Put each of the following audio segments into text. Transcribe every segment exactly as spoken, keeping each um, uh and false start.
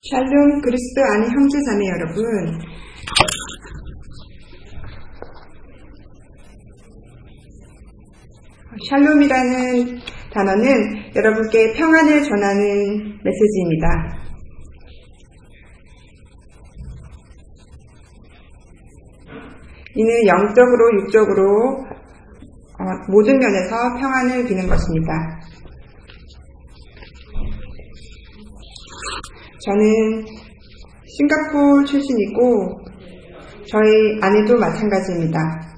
샬롬 그리스도 안의 형제자매 여러분, 샬롬이라는 단어는 여러분께 평안을 전하는 메시지입니다. 이는 영적으로 육적으로 어, 모든 면에서 평안을 비는 것입니다. 저는 싱가포르 출신이고 저희 아내도 마찬가지입니다.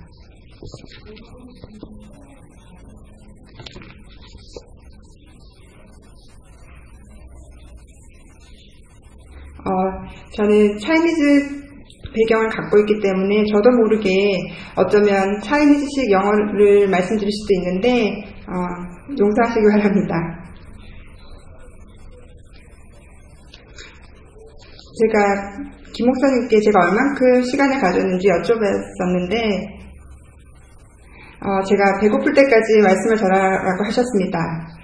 어, 저는 차이니즈 배경을 갖고 있기 때문에 저도 모르게 어쩌면 차이니즈식 영어를 말씀드릴 수도 있는데 어, 용서하시기 바랍니다. 제가 김 목사님께 제가 얼만큼 시간을 가졌는지 여쭤봤었는데 어, 제가 배고플 때까지 말씀을 전하라고 하셨습니다.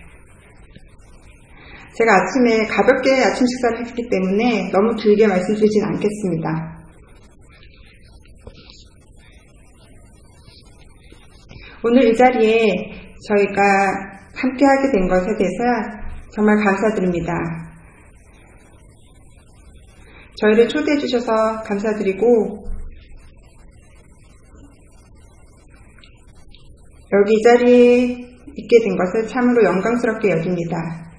제가 아침에 가볍게 아침 식사를 했기 때문에 너무 길게 말씀드리진 않겠습니다. 오늘 이 자리에 저희가 함께하게 된 것에 대해서 정말 감사드립니다. 저희를 초대해 주셔서 감사드리고 여기 이 자리에 있게 된 것을 참으로 영광스럽게 여깁니다.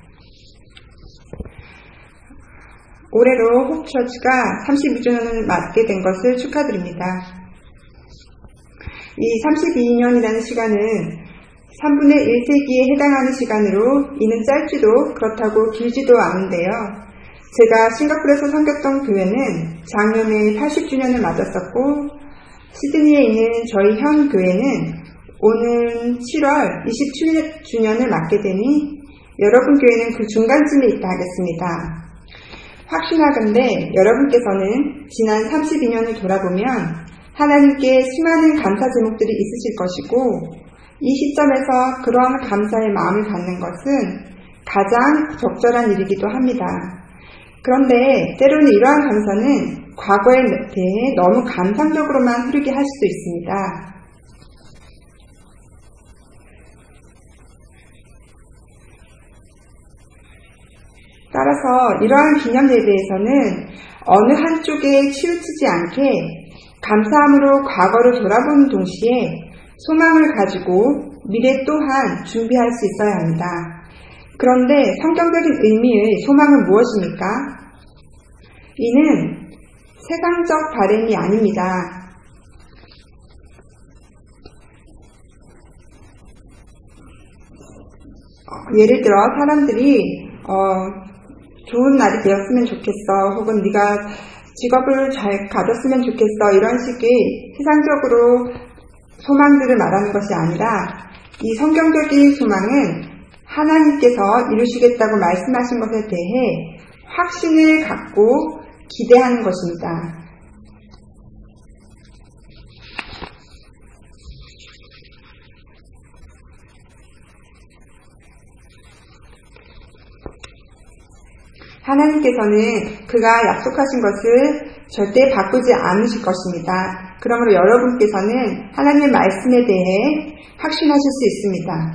올해로 홉처치가 삼십이 주년을 맞게 된 것을 축하드립니다. 이 삼십이 년이라는 시간은 삼분의 일 세기에 해당하는 시간으로 이는 짧지도 그렇다고 길지도 않은데요. 제가 싱가포르에서 섬겼던 교회는 작년에 팔십 주년을 맞았었고 시드니에 있는 저희 현 교회는 오는 칠월 이십칠 주년을 맞게 되니 여러분 교회는 그 중간쯤에 있다 하겠습니다. 확신하건대 여러분께서는 지난 삼십이 년을 돌아보면 하나님께 수많은 감사 제목들이 있으실 것이고 이 시점에서 그러한 감사의 마음을 갖는 것은 가장 적절한 일이기도 합니다. 그런데 때로는 이러한 감사는 과거에 대해 너무 감상적으로만 흐르게 할 수도 있습니다. 따라서 이러한 기념 예배에서는 어느 한쪽에 치우치지 않게 감사함으로 과거를 돌아보는 동시에 소망을 가지고 미래 또한 준비할 수 있어야 합니다. 그런데 성경적인 의미의 소망은 무엇입니까? 이는 세상적 바람이 아닙니다. 어, 예를 들어 사람들이 어, 좋은 날이 되었으면 좋겠어, 혹은 네가 직업을 잘 가졌으면 좋겠어, 이런 식의 세상적으로 소망들을 말하는 것이 아니라 이 성경적인 소망은 하나님께서 이루시겠다고 말씀하신 것에 대해 확신을 갖고 기대하는 것입니다. 하나님께서는 그가 약속하신 것을 절대 바꾸지 않으실 것입니다. 그러므로 여러분께서는 하나님의 말씀에 대해 확신하실 수 있습니다.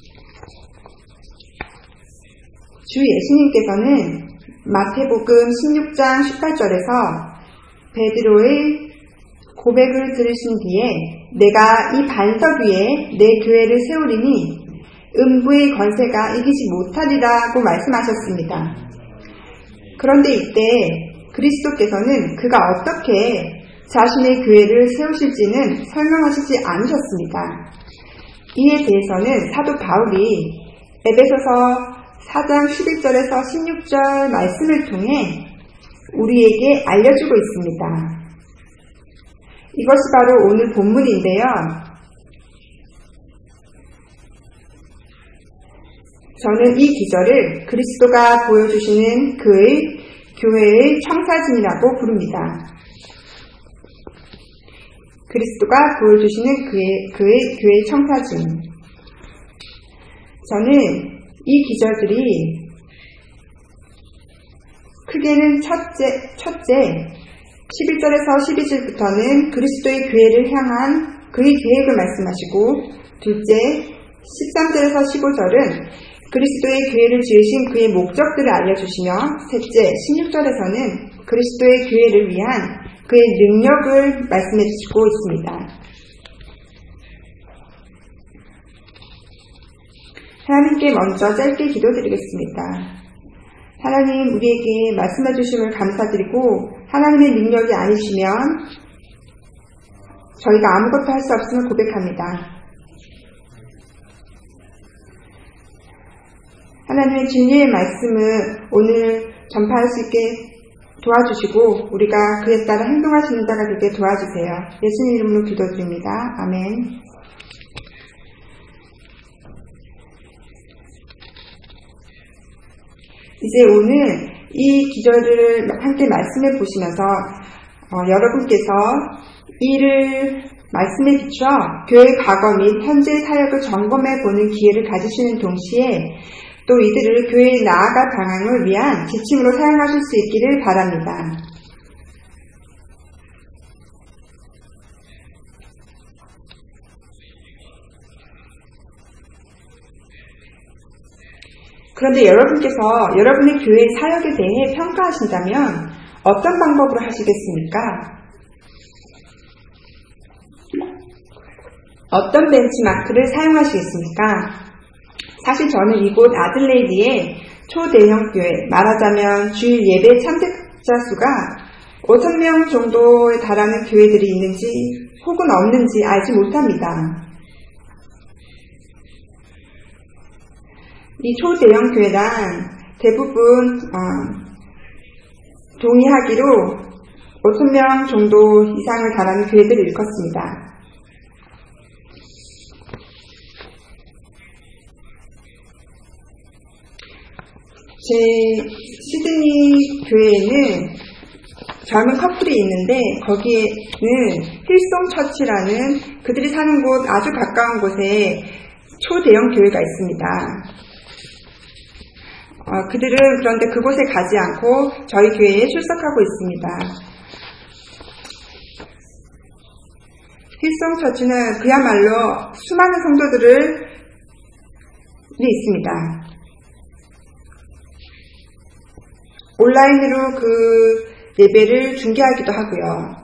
주 예수님께서는 마태복음 십육 장 십팔 절에서 베드로의 고백을 들으신 뒤에 내가 이 반석 위에 내 교회를 세우리니 음부의 권세가 이기지 못하리라고 말씀하셨습니다. 그런데 이때 그리스도께서는 그가 어떻게 자신의 교회를 세우실지는 설명하시지 않으셨습니다. 이에 대해서는 사도 바울이 에베소서 사 장 십일 절에서 십육 절 말씀을 통해 우리에게 알려주고 있습니다. 이것이 바로 오늘 본문인데요. 저는 이 기절을 그리스도가 보여주시는 그의 교회의 청사진이라고 부릅니다. 그리스도가 보여주시는 그의, 그의 교회의 청사진. 저는 이 기절들이 크게는 첫째, 첫째 십일 절에서 십이 절부터는 그리스도의 교회를 향한 그의 계획을 말씀하시고, 둘째 십삼 절에서 십오 절은 그리스도의 교회를 지으신 그의 목적들을 알려주시며, 셋째 십육 절에서는 그리스도의 교회를 위한 그의 능력을 말씀해 주시고 있습니다. 하나님께 먼저 짧게 기도드리겠습니다. 하나님, 우리에게 말씀해 주심을 감사드리고, 하나님의 능력이 아니시면 저희가 아무것도 할 수 없음을 고백합니다. 하나님의 진리의 말씀을 오늘 전파할 수 있게 도와주시고, 우리가 그에 따라 행동하시는 자가 되게 도와주세요. 예수님 이름으로 기도드립니다. 아멘. 이제 오늘 이 기절을 함께 말씀해 보시면서 어, 여러분께서 이를 말씀에 비추어 교회의 과거 및 현재 사역을 점검해 보는 기회를 가지시는 동시에 또 이들을 교회의 나아가 방향을 위한 지침으로 사용하실 수 있기를 바랍니다. 그런데 여러분께서 여러분의 교회의 사역에 대해 평가하신다면 어떤 방법으로 하시겠습니까? 어떤 벤치마크를 사용하시겠습니까? 사실 저는 이곳 아들레이드의 초대형 교회, 말하자면 주일 예배 참석자 수가 오천 명 정도에 달하는 교회들이 있는지 혹은 없는지 알지 못합니다. 이 초대형 교회란 대부분 어, 동의하기로 오천 명 정도 이상을 달하는 교회들을 일컫습니다. 제 시드니 교회에는 젊은 커플이 있는데 거기에는 힐송 처치라는 그들이 사는 곳 아주 가까운 곳에 초대형 교회가 있습니다. 어, 그들은 그런데 그곳에 가지 않고 저희 교회에 출석하고 있습니다. 힐송 처치는 그야말로 수많은 성도들이 있습니다. 온라인으로 그 예배를 중계하기도 하고요.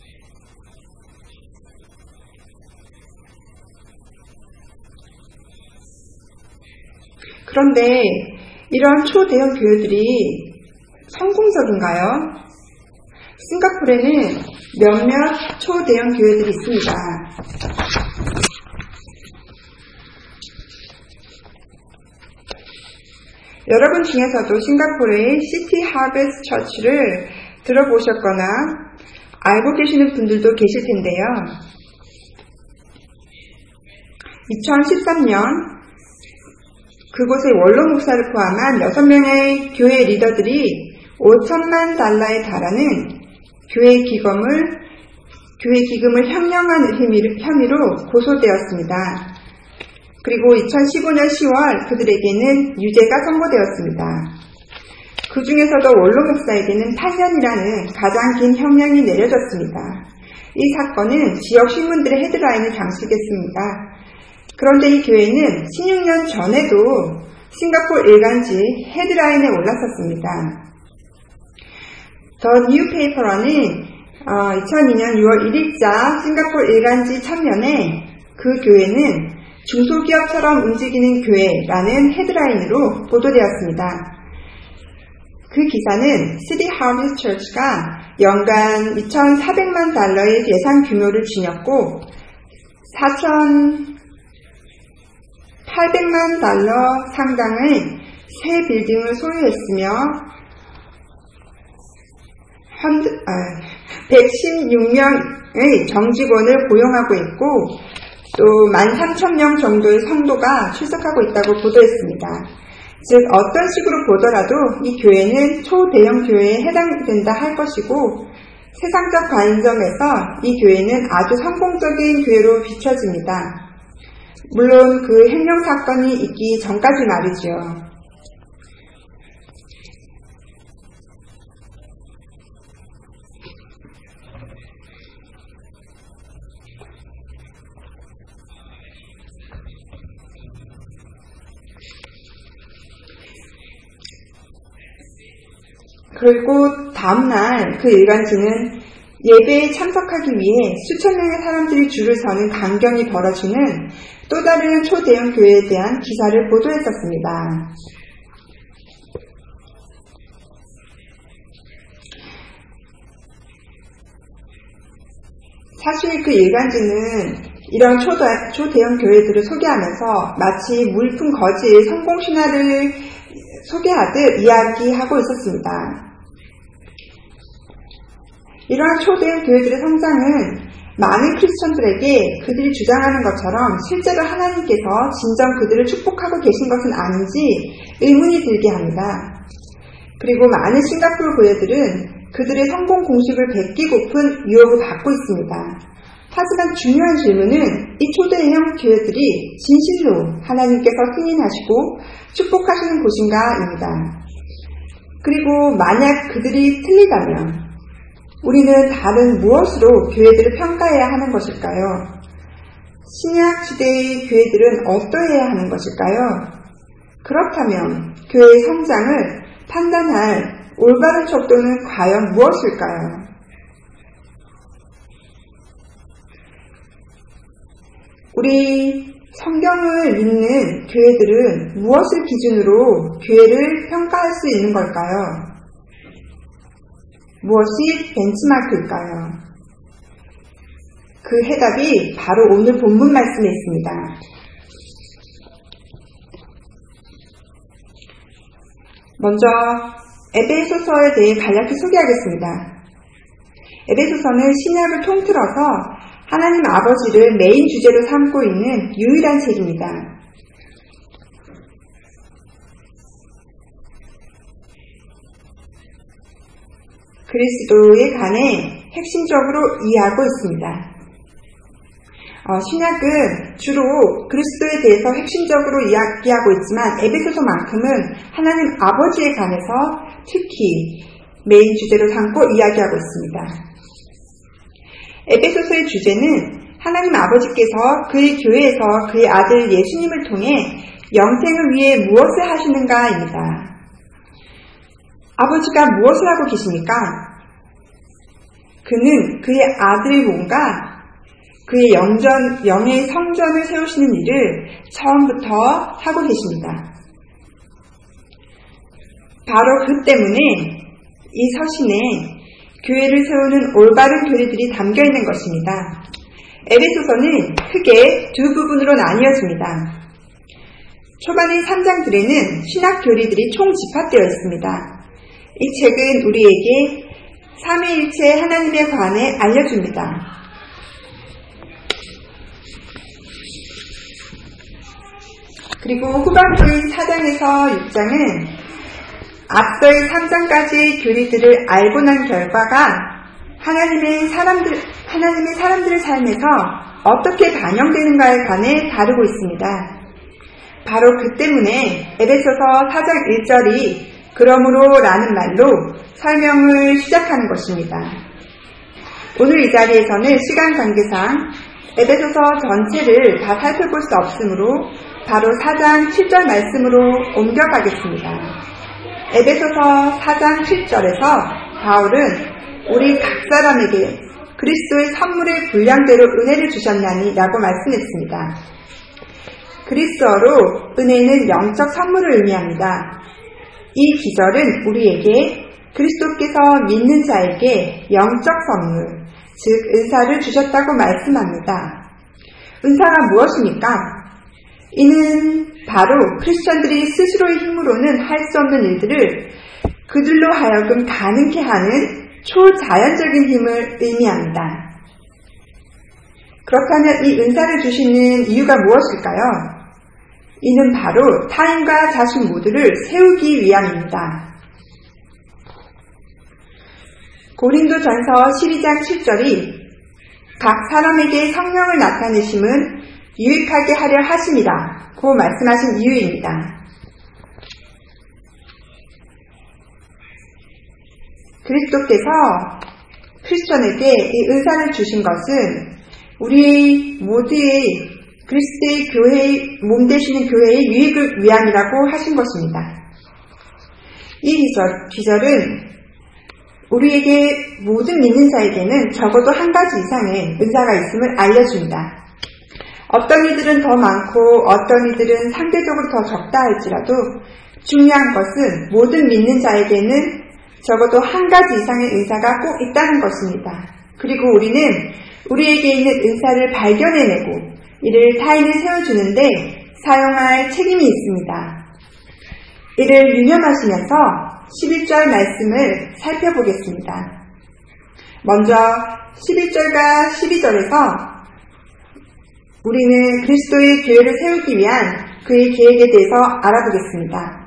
그런데 이런 초대형 교회들이 성공적인가요? 싱가포르에는 몇몇 초대형 교회들이 있습니다. 여러분 중에서도 싱가포르의 시티 하베스트 처치를 들어보셨거나 알고 계시는 분들도 계실 텐데요. 이천십삼 년 그곳의 원로 목사를 포함한 여섯 명의 교회 리더들이 오천만 달러에 달하는 교회 기금을, 교회 기금을 횡령한 혐의로 고소되었습니다. 그리고 이천십오 년 시월 그들에게는 유죄가 선고되었습니다. 그 중에서도 원로 목사에게는 팔 년이라는 가장 긴 형량이 내려졌습니다. 이 사건은 지역 신문들의 헤드라인을 장식했습니다. 그런데 이 교회는 십육 년 전에도 싱가포르 일간지 헤드라인에 올랐었습니다. 더 뉴페이퍼라는 어, 이천이 년 유월 일일자 싱가포르 일간지 참면에 그 교회는 중소기업처럼 움직이는 교회라는 헤드라인으로 보도되었습니다. 그 기사는 시티 하베스트 처치가 연간 이천사백만 달러의 예산 규모를 지녔고 사천팔백만 달러 상당의 새 빌딩을 소유했으며 백십육 명의 정직원을 고용하고 있고 또 만 삼천 명 정도의 성도가 출석하고 있다고 보도했습니다. 즉 어떤 식으로 보더라도 이 교회는 초대형 교회에 해당된다 할 것이고 세상적 관점에서 이 교회는 아주 성공적인 교회로 비춰집니다. 물론 그 횡령 사건이 있기 전까지 말이죠. 그리고 다음날 그 일간지는 예배에 참석하기 위해 수천 명의 사람들이 줄을 서는 강경이 벌어지는 또 다른 초대형 교회에 대한 기사를 보도했었습니다. 사실 그 일간지는 이런 초대, 초대형 교회들을 소개하면서 마치 물품 거지의 성공 신화를 소개하듯 이야기하고 있었습니다. 이러한 초대형 교회들의 성장은 많은 크리스천들에게 그들이 주장하는 것처럼 실제로 하나님께서 진정 그들을 축복하고 계신 것은 아닌지 의문이 들게 합니다. 그리고 많은 싱가포르 교회들은 그들의 성공 공식을 베끼고픈 유혹을 받고 있습니다. 하지만 중요한 질문은 이 초대형 교회들이 진실로 하나님께서 승인하시고 축복하시는 곳인가입니다. 그리고 만약 그들이 틀리다면 우리는 다른 무엇으로 교회들을 평가해야 하는 것일까요? 신약 시대의 교회들은 어떠해야 하는 것일까요? 그렇다면 교회의 성장을 판단할 올바른 척도는 과연 무엇일까요? 우리 성경을 믿는 교회들은 무엇을 기준으로 교회를 평가할 수 있는 걸까요? 무엇이 벤치마크일까요? 그 해답이 바로 오늘 본문 말씀에 있습니다. 먼저 에베소서에 대해 간략히 소개하겠습니다. 에베소서는 신약을 통틀어서 하나님 아버지를 메인 주제로 삼고 있는 유일한 책입니다. 그리스도에 관해 핵심적으로 이해하고 있습니다. 어, 신약은 주로 그리스도에 대해서 핵심적으로 이야기하고 있지만 에베소서만큼은 하나님 아버지에 관해서 특히 메인 주제로 삼고 이야기하고 있습니다. 에베소서의 주제는 하나님 아버지께서 그의 교회에서 그의 아들 예수님을 통해 영생을 위해 무엇을 하시는가입니다. 아버지가 무엇을 하고 계십니까? 그는 그의 아들의 몸과 그의 영전, 영의 성전을 세우시는 일을 처음부터 하고 계십니다. 바로 그 때문에 이 서신에 교회를 세우는 올바른 교리들이 담겨 있는 것입니다. 에베소서는 크게 두 부분으로 나뉘어집니다. 초반의 삼 장들에는 신학 교리들이 총 집합되어 있습니다. 이 책은 우리에게 삼위일체 하나님에 관해 알려줍니다. 그리고 후반부의 사 장에서 육 장은 앞서의 삼 장까지의 교리들을 알고 난 결과가 하나님의 사람들, 하나님의 사람들의 삶에서 어떻게 반영되는가에 관해 다루고 있습니다. 바로 그 때문에 에베소서 사 장 일 절이 그러므로 라는 말로 설명을 시작하는 것입니다. 오늘 이 자리에서는 시간 관계상 에베소서 전체를 다 살펴볼 수 없으므로 바로 사 장 칠 절 말씀으로 옮겨가겠습니다. 에베소서 사 장 칠 절에서 바울은 우리 각 사람에게 그리스도의 선물의 분량대로 은혜를 주셨나니 라고 말씀했습니다. 그리스어로 은혜는 영적 선물을 의미합니다. 이 기절은 우리에게 그리스도께서 믿는 자에게 영적 선물, 즉 은사를 주셨다고 말씀합니다. 은사가 무엇입니까? 이는 바로 크리스천들이 스스로의 힘으로는 할 수 없는 일들을 그들로 하여금 가능케 하는 초자연적인 힘을 의미합니다. 그렇다면 이 은사를 주시는 이유가 무엇일까요? 이는 바로 타인과 자신 모두를 세우기 위함입니다. 고린도전서 십이 장 칠 절이 각 사람에게 성령을 나타내심은 유익하게 하려 하심이라 고 말씀하신 이유입니다. 그리스도께서 크리스천에게 이 은사를 주신 것은 우리 모두의 그리스도의 교회의 몸 되시는 교회의 유익을 위함이라고 하신 것입니다. 이 기절, 기절은 우리에게 모든 믿는 자에게는 적어도 한 가지 이상의 은사가 있음을 알려줍니다. 어떤 이들은 더 많고 어떤 이들은 상대적으로 더 적다 할지라도 중요한 것은 모든 믿는 자에게는 적어도 한 가지 이상의 은사가 꼭 있다는 것입니다. 그리고 우리는 우리에게 있는 은사를 발견해내고 이를 타인에 세워주는데 사용할 책임이 있습니다. 이를 유념하시면서 십일 절 말씀을 살펴보겠습니다. 먼저 십일 절과 십이 절에서 우리는 그리스도의 교회를 세우기 위한 그의 계획에 대해서 알아보겠습니다.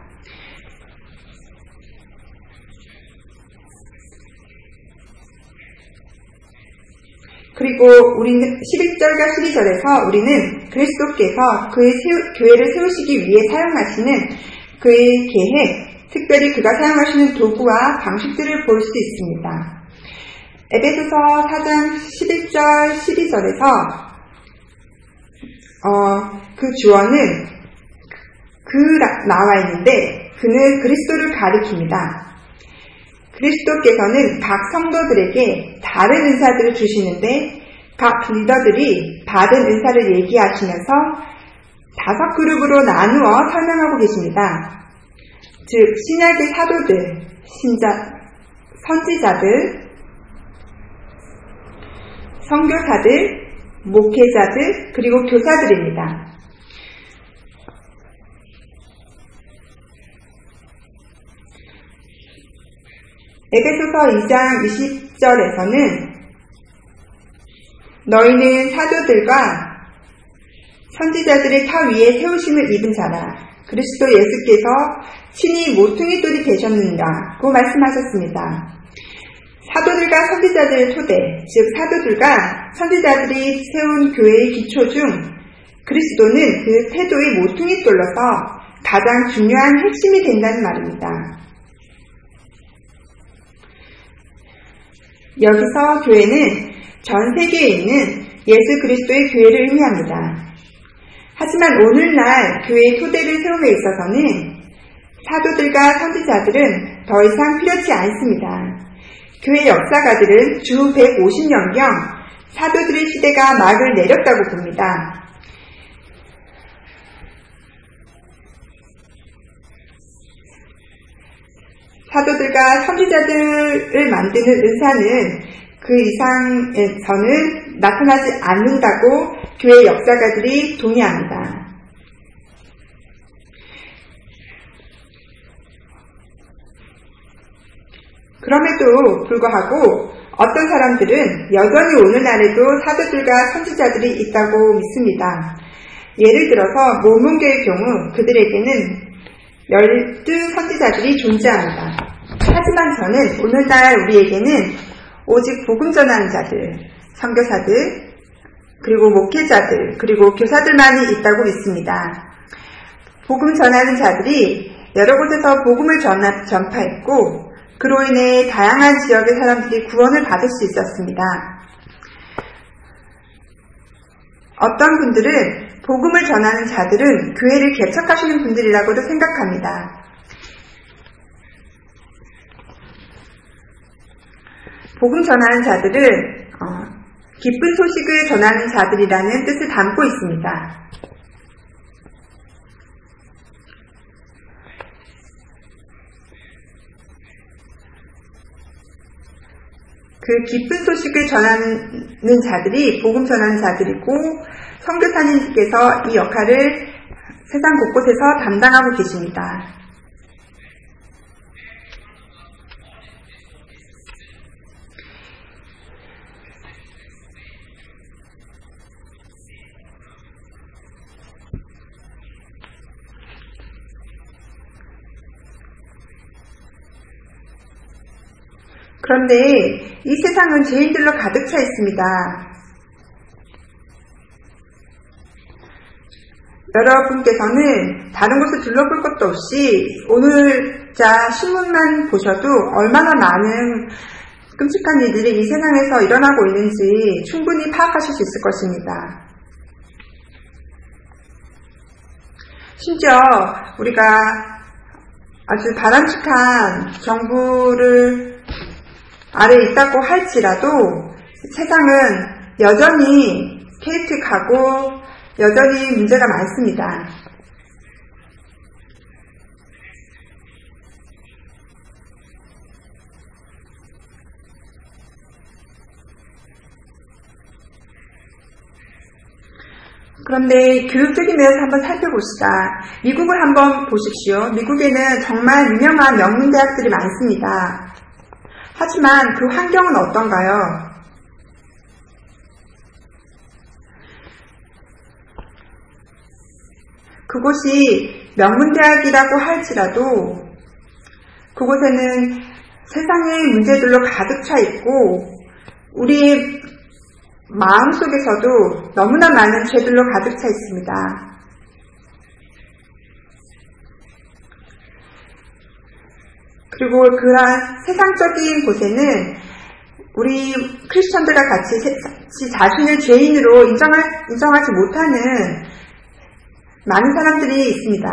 그리고 우리는 십일 절과 십이 절에서 우리는 그리스도께서 그의 세우, 교회를 세우시기 위해 사용하시는 그의 계획, 특별히 그가 사용하시는 도구와 방식들을 볼 수 있습니다. 에베소서 사 장 십일 절, 십이 절에서 어, 그 주어는 그 나와 있는데 그는 그리스도를 가리킵니다. 그리스도께서는 각 성도들에게 다른 은사들을 주시는데 각 리더들이 받은 은사를 얘기하시면서 다섯 그룹으로 나누어 설명하고 계십니다. 즉 신약의 사도들, 신자, 선지자들, 선교사들, 목회자들, 그리고 교사들입니다. 에베소서 이 장 이십 절에서는 너희는 사도들과 선지자들의 타 위에 세우심을 입은 자라 그리스도 예수께서 친히 모퉁이 돌이 되셨느니라고 말씀하셨습니다. 사도들과 선지자들의 토대, 즉 사도들과 선지자들이 세운 교회의 기초 중 그리스도는 그 태도의 모퉁이 돌로서 가장 중요한 핵심이 된다는 말입니다. 여기서 교회는 전 세계에 있는 예수 그리스도의 교회를 의미합니다. 하지만 오늘날 교회의 토대를 세움에 있어서는 사도들과 선지자들은 더 이상 필요치 않습니다. 교회 역사가들은 주 백오십 년경 사도들의 시대가 막을 내렸다고 봅니다. 사도들과 선지자들을 만드는 은사는 그 이상에서는 나타나지 않는다고 교회 역사가들이 동의합니다. 그럼에도 불구하고 어떤 사람들은 여전히 오늘날에도 사도들과 선지자들이 있다고 믿습니다. 예를 들어서 모몬교의 경우 그들에게는 열두 선지자들이 존재합니다. 하지만 저는 오늘날 우리에게는 오직 복음 전하는 자들, 선교사들, 그리고 목회자들, 그리고 교사들만이 있다고 믿습니다. 복음 전하는 자들이 여러 곳에서 복음을 전하, 전파했고 그로 인해 다양한 지역의 사람들이 구원을 받을 수 있었습니다. 어떤 분들은 복음을 전하는 자들은 교회를 개척하시는 분들이라고도 생각합니다. 복음 전하는 자들은 어, 기쁜 소식을 전하는 자들이라는 뜻을 담고 있습니다. 그 기쁜 소식을 전하는 자들이 복음 전하는 자들이고 선교사님께서 이 역할을 세상 곳곳에서 담당하고 계십니다. 그런데 이 세상은 죄인들로 가득 차 있습니다. 여러분께서는 다른 곳을 둘러볼 것도 없이 오늘자 신문만 보셔도 얼마나 많은 끔찍한 일들이 이 세상에서 일어나고 있는지 충분히 파악하실 수 있을 것입니다. 심지어 우리가 아주 바람직한 정부를 아래 있다고 할지라도 세상은 여전히 케이틱하고 여전히 문제가 많습니다. 그런데 교육적인 면에서 한번 살펴봅시다. 미국을 한번 보십시오. 미국에는 정말 유명한 명문대학들이 많습니다. 하지만 그 환경은 어떤가요? 그곳이 명문대학이라고 할지라도 그곳에는 세상의 문제들로 가득 차 있고 우리의 마음속에서도 너무나 많은 죄들로 가득 차 있습니다. 그리고 그러한 세상적인 곳에는 우리 크리스천들과 같이 자신을 죄인으로 인정할, 인정하지 못하는 많은 사람들이 있습니다.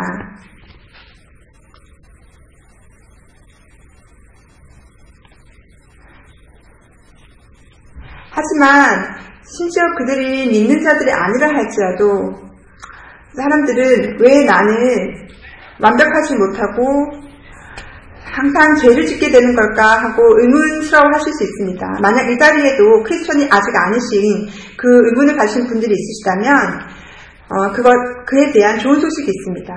하지만 심지어 그들이 믿는 자들이 아니라 할지라도 사람들은 왜 나는 완벽하지 못하고 항상 죄를 짓게 되는 걸까 하고 의문스러워하실 수 있습니다. 만약 이 자리에도 크리스천이 아직 아니신 그 의문을 가진 분들이 있으시다면 어, 그것, 그에 대한 좋은 소식이 있습니다.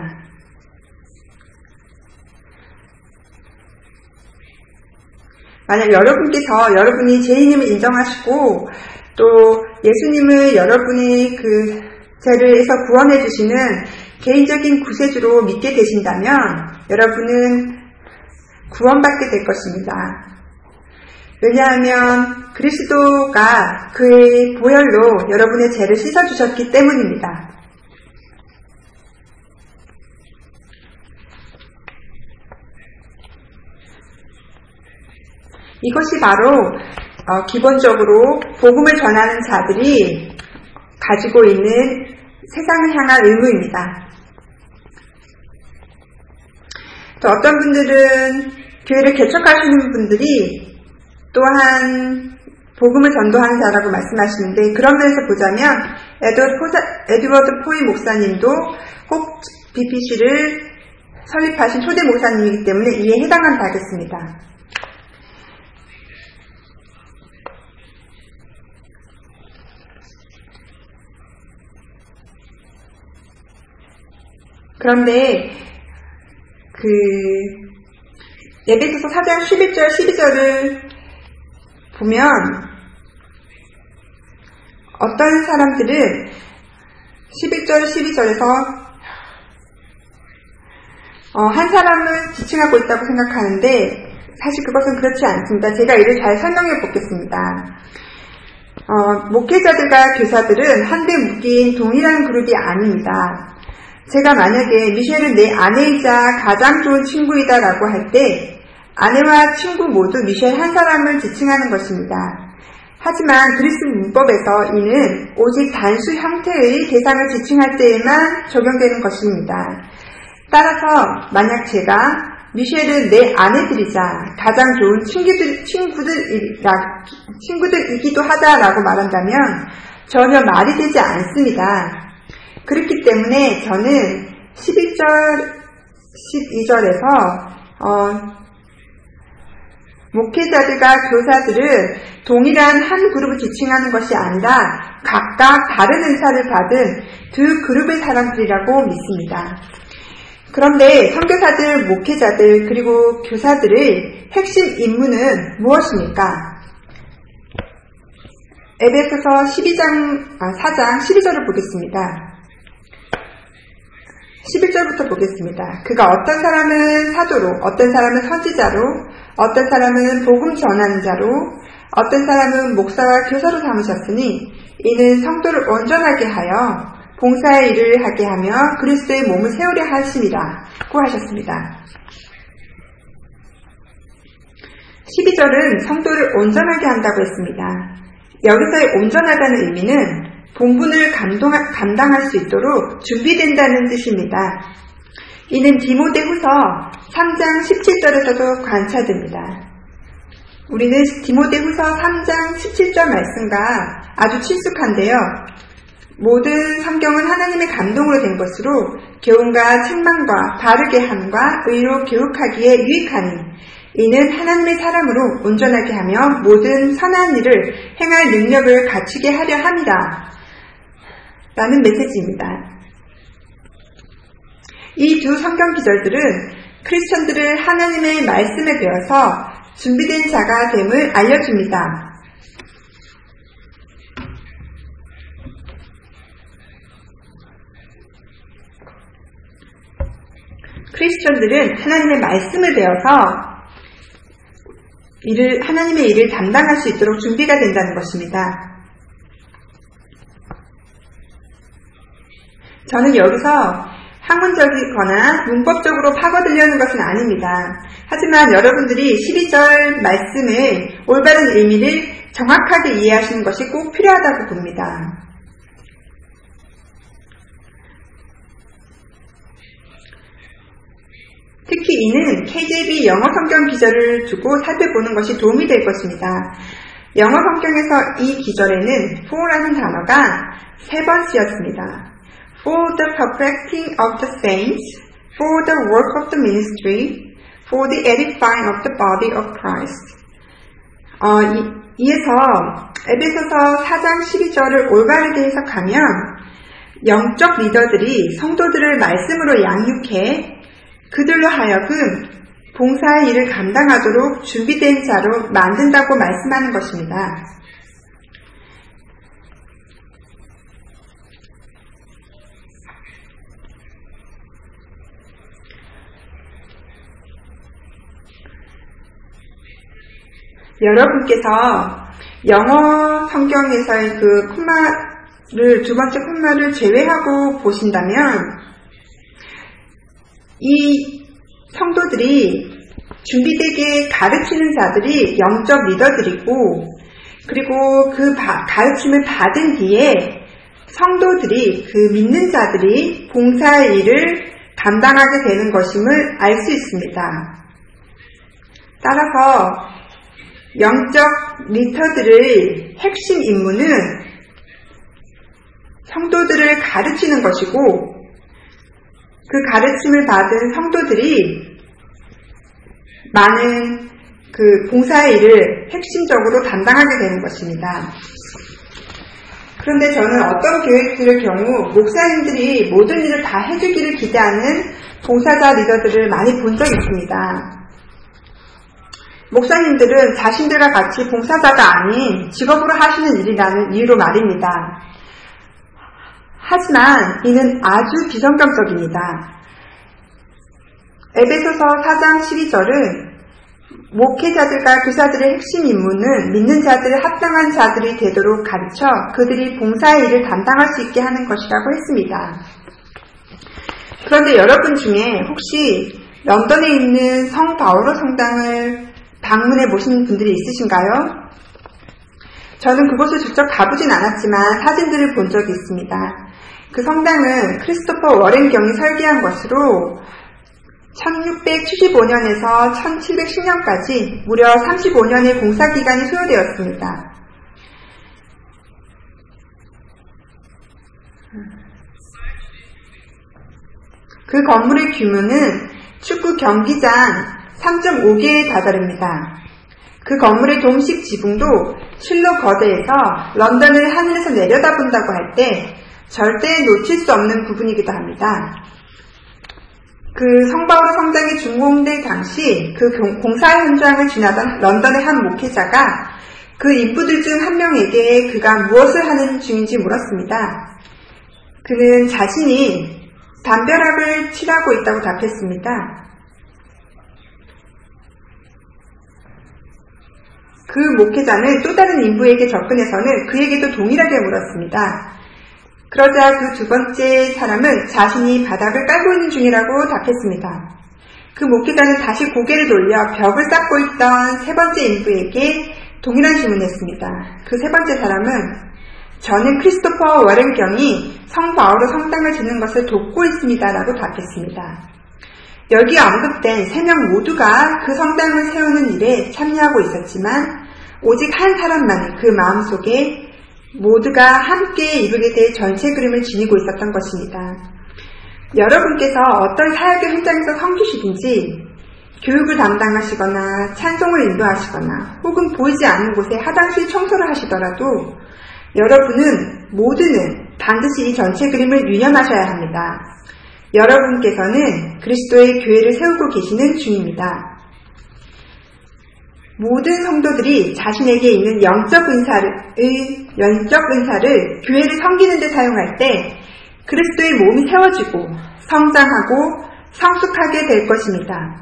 만약 여러분께서 여러분이 죄인임을 인정하시고 또 예수님을 여러분의 그 죄를 해서 구원해 주시는 개인적인 구세주로 믿게 되신다면 여러분은 구원받게 될 것입니다. 왜냐하면 그리스도가 그의 보혈로 여러분의 죄를 씻어주셨기 때문입니다. 이것이 바로 어, 기본적으로 복음을 전하는 자들이 가지고 있는 세상을 향한 의무입니다. 또 어떤 분들은 교회를 개척하시는 분들이 또한 복음을 전도하는 자라고 말씀하시는데 그런 면에서 보자면 에드워드 포이 목사님도 혹 비피씨를 설립하신 초대 목사님이기 때문에 이에 해당한다 하겠습니다. 그런데 그 에베소서 사 장 십일 절 십이 절을 보면 어떤 사람들은 십일 절 십이 절에서 어, 한 사람을 지칭하고 있다고 생각하는데 사실 그것은 그렇지 않습니다. 제가 이를 잘 설명해 보겠습니다. 어, 목회자들과 교사들은 한데 묶인 동일한 그룹이 아닙니다. 제가 만약에 미셸은 내 아내이자 가장 좋은 친구이다 라고 할 때 아내와 친구 모두 미셸 한 사람을 지칭하는 것입니다. 하지만 그리스 문법에서 이는 오직 단수 형태의 대상을 지칭할 때에만 적용되는 것입니다. 따라서 만약 제가 미셸은 내 아내들이자 가장 좋은 친구들, 친구들이라, 친구들이기도 하다라고 말한다면 전혀 말이 되지 않습니다. 그렇기 때문에 저는 십일 절, 십이 절에서 어, 목회자들과 교사들은 동일한 한 그룹을 지칭하는 것이 아니라 각각 다른 은사를 받은 두 그룹의 사람들이라고 믿습니다. 그런데 선교사들, 목회자들, 그리고 교사들의 핵심 임무는 무엇입니까? 에베소서 십이 장, 아, 사 장 십이 절을 보겠습니다. 십일 절부터 보겠습니다. 그가 어떤 사람은 사도로, 어떤 사람은 선지자로, 어떤 사람은 복음 전하는 자로, 어떤 사람은 목사와 교사로 삼으셨으니 이는 성도를 온전하게 하여 봉사의 일을 하게 하며 그리스도의 몸을 세우려 하심이라 고 하셨습니다. 십이 절은 성도를 온전하게 한다고 했습니다. 여기서의 온전하다는 의미는 본분을 감동하, 감당할 수 있도록 준비된다는 뜻입니다. 이는 디모데후서 삼 장 십칠 절에서도 관찰됩니다. 우리는 디모데후서 삼 장 십칠 절 말씀과 아주 친숙한데요. 모든 성경은 하나님의 감동으로 된 것으로 교훈과 책망과 바르게 함과 의로 교육하기에 유익하니 이는 하나님의 사람으로 온전하게 하며 모든 선한 일을 행할 능력을 갖추게 하려 함이다. 라는 메시지입니다. 이 두 성경 기절들은 크리스천들을 하나님의 말씀에 배워서 준비된 자가 됨을 알려줍니다. 크리스천들은 하나님의 말씀을 배워서 일을, 하나님의 일을 담당할 수 있도록 준비가 된다는 것입니다. 저는 여기서 학문적이거나 문법적으로 파고들려는 것은 아닙니다. 하지만 여러분들이 십이 절 말씀의 올바른 의미를 정확하게 이해하시는 것이 꼭 필요하다고 봅니다. 특히 이는 케이제이비 영어 성경 기절을 두고 살펴보는 것이 도움이 될 것입니다. 영어 성경에서 이 기절에는 for라는 단어가 세 번 쓰였습니다. For the perfecting of the saints, for the work of the ministry, for the edifying of the body of Christ. 어, 이, 이에서 에베소서 사 장 십이 절을 올바르게 해석하면 영적 리더들이 성도들을 말씀으로 양육해 그들로 하여금 봉사의 일을 감당하도록 준비된 자로 만든다고 말씀하는 것입니다. 여러분께서 영어 성경에서의 그 콤마를, 두 번째 콤마를 제외하고 보신다면 이 성도들이 준비되게 가르치는 자들이 영적 리더들이고, 그리고 그 바, 가르침을 받은 뒤에 성도들이, 그 믿는 자들이 봉사의 일을 감당하게 되는 것임을 알 수 있습니다. 따라서 영적 리더들의 핵심 임무는 성도들을 가르치는 것이고, 그 가르침을 받은 성도들이 많은 그 봉사의 일을 핵심적으로 담당하게 되는 것입니다. 그런데 저는 어떤 교회들의 경우 목사님들이 모든 일을 다 해주기를 기대하는 봉사자 리더들을 많이 본 적이 있습니다. 목사님들은 자신들과 같이 봉사자가 아닌 직업으로 하시는 일이라는 이유로 말입니다. 하지만 이는 아주 비성경적입니다. 에베소서 사 장 십이 절은 목회자들과 교사들의 핵심 임무는 믿는 자들을 합당한 자들이 되도록 가르쳐 그들이 봉사의 일을 담당할 수 있게 하는 것이라고 했습니다. 그런데 여러분 중에 혹시 런던에 있는 성 바오로 성당을 방문해 보신 분들이 있으신가요? 저는 그곳을 직접 가보진 않았지만 사진들을 본 적이 있습니다. 그 성당은 크리스토퍼 워렌 경이 설계한 것으로 천육백칠십오 년에서 천칠백십 년까지 무려 삼십오 년의 공사기간이 소요되었습니다. 그 건물의 규모는 축구 경기장 삼 점 오 개에 다다릅니다. 그 건물의 동식 지붕도 실로 거대해서 런던을 하늘에서 내려다본다고 할 때 절대 놓칠 수 없는 부분이기도 합니다. 그 성바오로 성당이 준공될 당시 그 공사 현장을 지나던 런던의 한 목회자가 그 인부들 중 한 명에게 그가 무엇을 하는 중인지 물었습니다. 그는 자신이 담벼락을 칠하고 있다고 답했습니다. 그 목회자는 또 다른 인부에게 접근해서는 그에게도 동일하게 물었습니다. 그러자 그 두 번째 사람은 자신이 바닥을 깔고 있는 중이라고 답했습니다. 그 목회자는 다시 고개를 돌려 벽을 쌓고 있던 세 번째 인부에게 동일한 질문했습니다. 그 세 번째 사람은 저는 크리스토퍼 워렌 경이 성 바오로 성당을 짓는 것을 돕고 있습니다. 라고 답했습니다. 여기에 언급된 세 명 모두가 그 성당을 세우는 일에 참여하고 있었지만 오직 한 사람만 그 마음속에 모두가 함께 이루게 될 전체 그림을 지니고 있었던 것입니다. 여러분께서 어떤 사역의 현장에서 섬기시든지 교육을 담당하시거나 찬송을 인도하시거나 혹은 보이지 않는 곳에 화장실 청소를 하시더라도 여러분은 모두는 반드시 이 전체 그림을 유념하셔야 합니다. 여러분께서는 그리스도의 교회를 세우고 계시는 중입니다. 모든 성도들이 자신에게 있는 영적 은사를, 영적 은사를 교회를 섬기는 데 사용할 때 그리스도의 몸이 세워지고 성장하고 성숙하게 될 것입니다.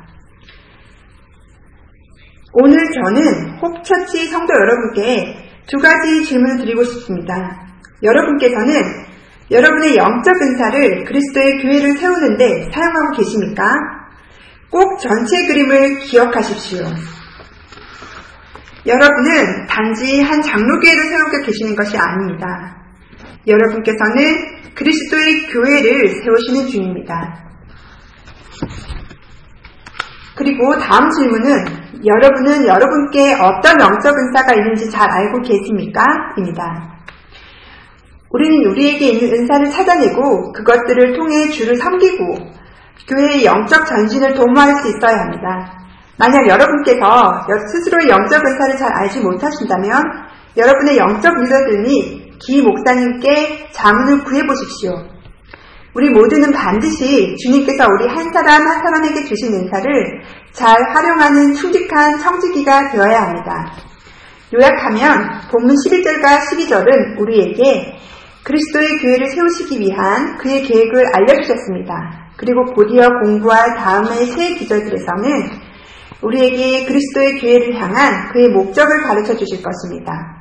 오늘 저는 홉처치 성도 여러분께 두 가지 질문을 드리고 싶습니다. 여러분께서는 여러분의 영적 은사를 그리스도의 교회를 세우는데 사용하고 계십니까? 꼭 전체 그림을 기억하십시오. 여러분은 단지 한 장로교회를 세우고 계시는 것이 아닙니다. 여러분께서는 그리스도의 교회를 세우시는 중입니다. 그리고 다음 질문은 여러분은 여러분께 어떤 영적 은사가 있는지 잘 알고 계십니까? 입니다. 우리는 우리에게 있는 은사를 찾아내고 그것들을 통해 주를 섬기고 교회의 영적 전신을 도모할 수 있어야 합니다. 만약 여러분께서 스스로의 영적 은사를 잘 알지 못하신다면 여러분의 영적 리더들 및 기 목사님께 자문을 구해보십시오. 우리 모두는 반드시 주님께서 우리 한 사람 한 사람에게 주신 은사를 잘 활용하는 충직한 청지기가 되어야 합니다. 요약하면 본문 십일 절과 십이 절은 우리에게 그리스도의 교회를 세우시기 위한 그의 계획을 알려주셨습니다. 그리고 곧이어 공부할 다음의 세 기절들에서는 우리에게 그리스도의 교회를 향한 그의 목적을 가르쳐 주실 것입니다.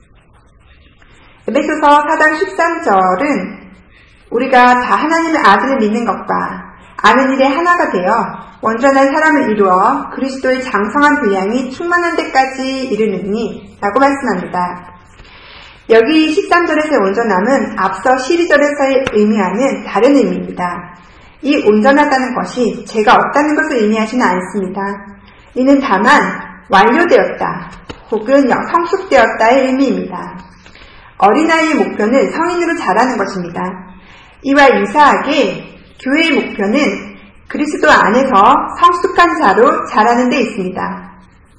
에베소서 사 장 십삼 절은 우리가 다 하나님의 아들을 믿는 것과 아는 일에 하나가 되어 온전한 사람을 이루어 그리스도의 장성한 분량이 충만한 데까지 이르느니 라고 말씀합니다. 여기 십삼 절에서의 온전함은 앞서 십이 절에서의 의미하는 다른 의미입니다. 이 온전하다는 것이 죄가 없다는 것을 의미하지는 않습니다. 이는 다만 완료되었다 혹은 성숙되었다의 의미입니다. 어린아이의 목표는 성인으로 자라는 것입니다. 이와 유사하게 교회의 목표는 그리스도 안에서 성숙한 자로 자라는 데 있습니다.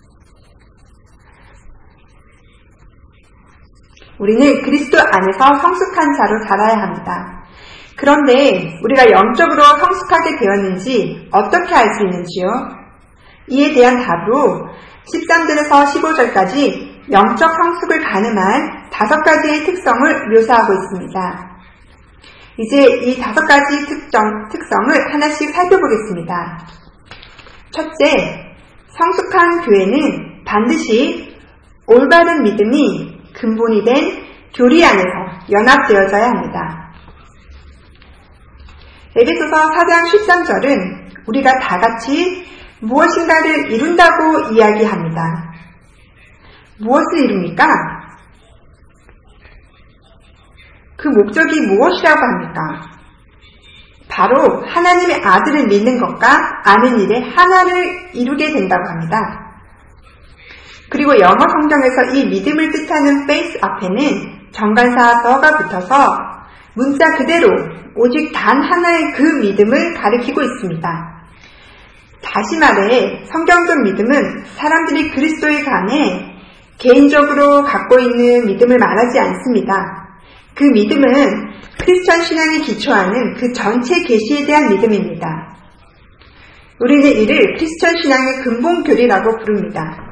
우리는 그리스도 안에서 성숙한 자로 자라야 합니다. 그런데 우리가 영적으로 성숙하게 되었는지 어떻게 알 수 있는지요? 이에 대한 답으로 십삼 절에서 십오 절까지 영적 성숙을 가늠한 다섯 가지의 특성을 묘사하고 있습니다. 이제 이 다섯 가지 특정, 특성을 하나씩 살펴보겠습니다. 첫째, 성숙한 교회는 반드시 올바른 믿음이 근본이 된 교리 안에서 연합되어져야 합니다. 에베소서 사 장 십삼 절은 우리가 다 같이 무엇인가를 이룬다고 이야기합니다. 무엇을 이룹니까? 그 목적이 무엇이라고 합니까? 바로 하나님의 아들을 믿는 것과 아는 일에 하나를 이루게 된다고 합니다. 그리고 영어 성경에서 이 믿음을 뜻하는 faith 앞에는 정관사서가 붙어서 문자 그대로 오직 단 하나의 그 믿음을 가리키고 있습니다. 다시 말해 성경적 믿음은 사람들이 그리스도에 관해 개인적으로 갖고 있는 믿음을 말하지 않습니다. 그 믿음은 크리스천 신앙에 기초하는 그 전체 계시에 대한 믿음입니다. 우리는 이를 크리스천 신앙의 근본 교리라고 부릅니다.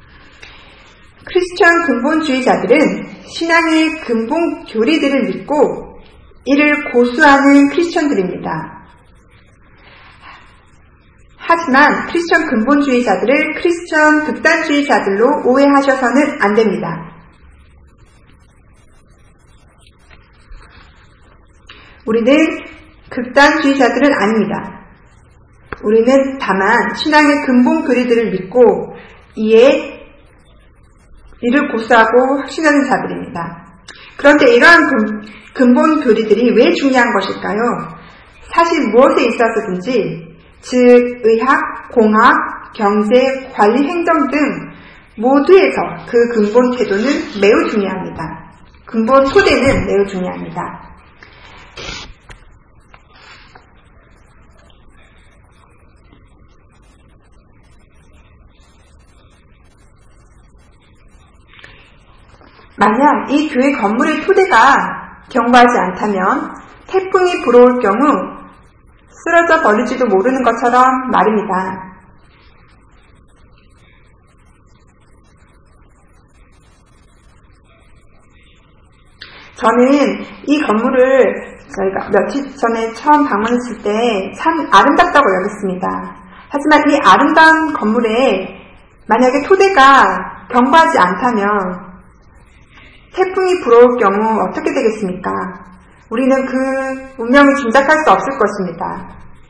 크리스천 근본주의자들은 신앙의 근본 교리들을 믿고 이를 고수하는 크리스천들입니다. 하지만 크리스천 근본주의자들을 크리스천 극단주의자들로 오해하셔서는 안 됩니다. 우리는 극단주의자들은 아닙니다. 우리는 다만 신앙의 근본 교리들을 믿고 이에 이를 고수하고 확신하는 자들입니다. 그런데 이러한 근본 교리들이 왜 중요한 것일까요? 사실 무엇에 있어서든지 즉 의학, 공학, 경제, 관리, 행정 등 모두에서 그 근본 태도는 매우 중요합니다. 근본 토대는 매우 중요합니다. 만약 이 교회 건물의 토대가 견고하지 않다면 태풍이 불어올 경우 쓰러져 버릴지도 모르는 것처럼 말입니다. 저는 이 건물을 저희가 며칠 전에 처음 방문했을 때 참 아름답다고 여겼습니다. 하지만 이 아름다운 건물에 만약에 토대가 견고하지 않다면 태풍이 불어올 경우 어떻게 되겠습니까? 우리는 그 운명을 짐작할 수 없을 것입니다.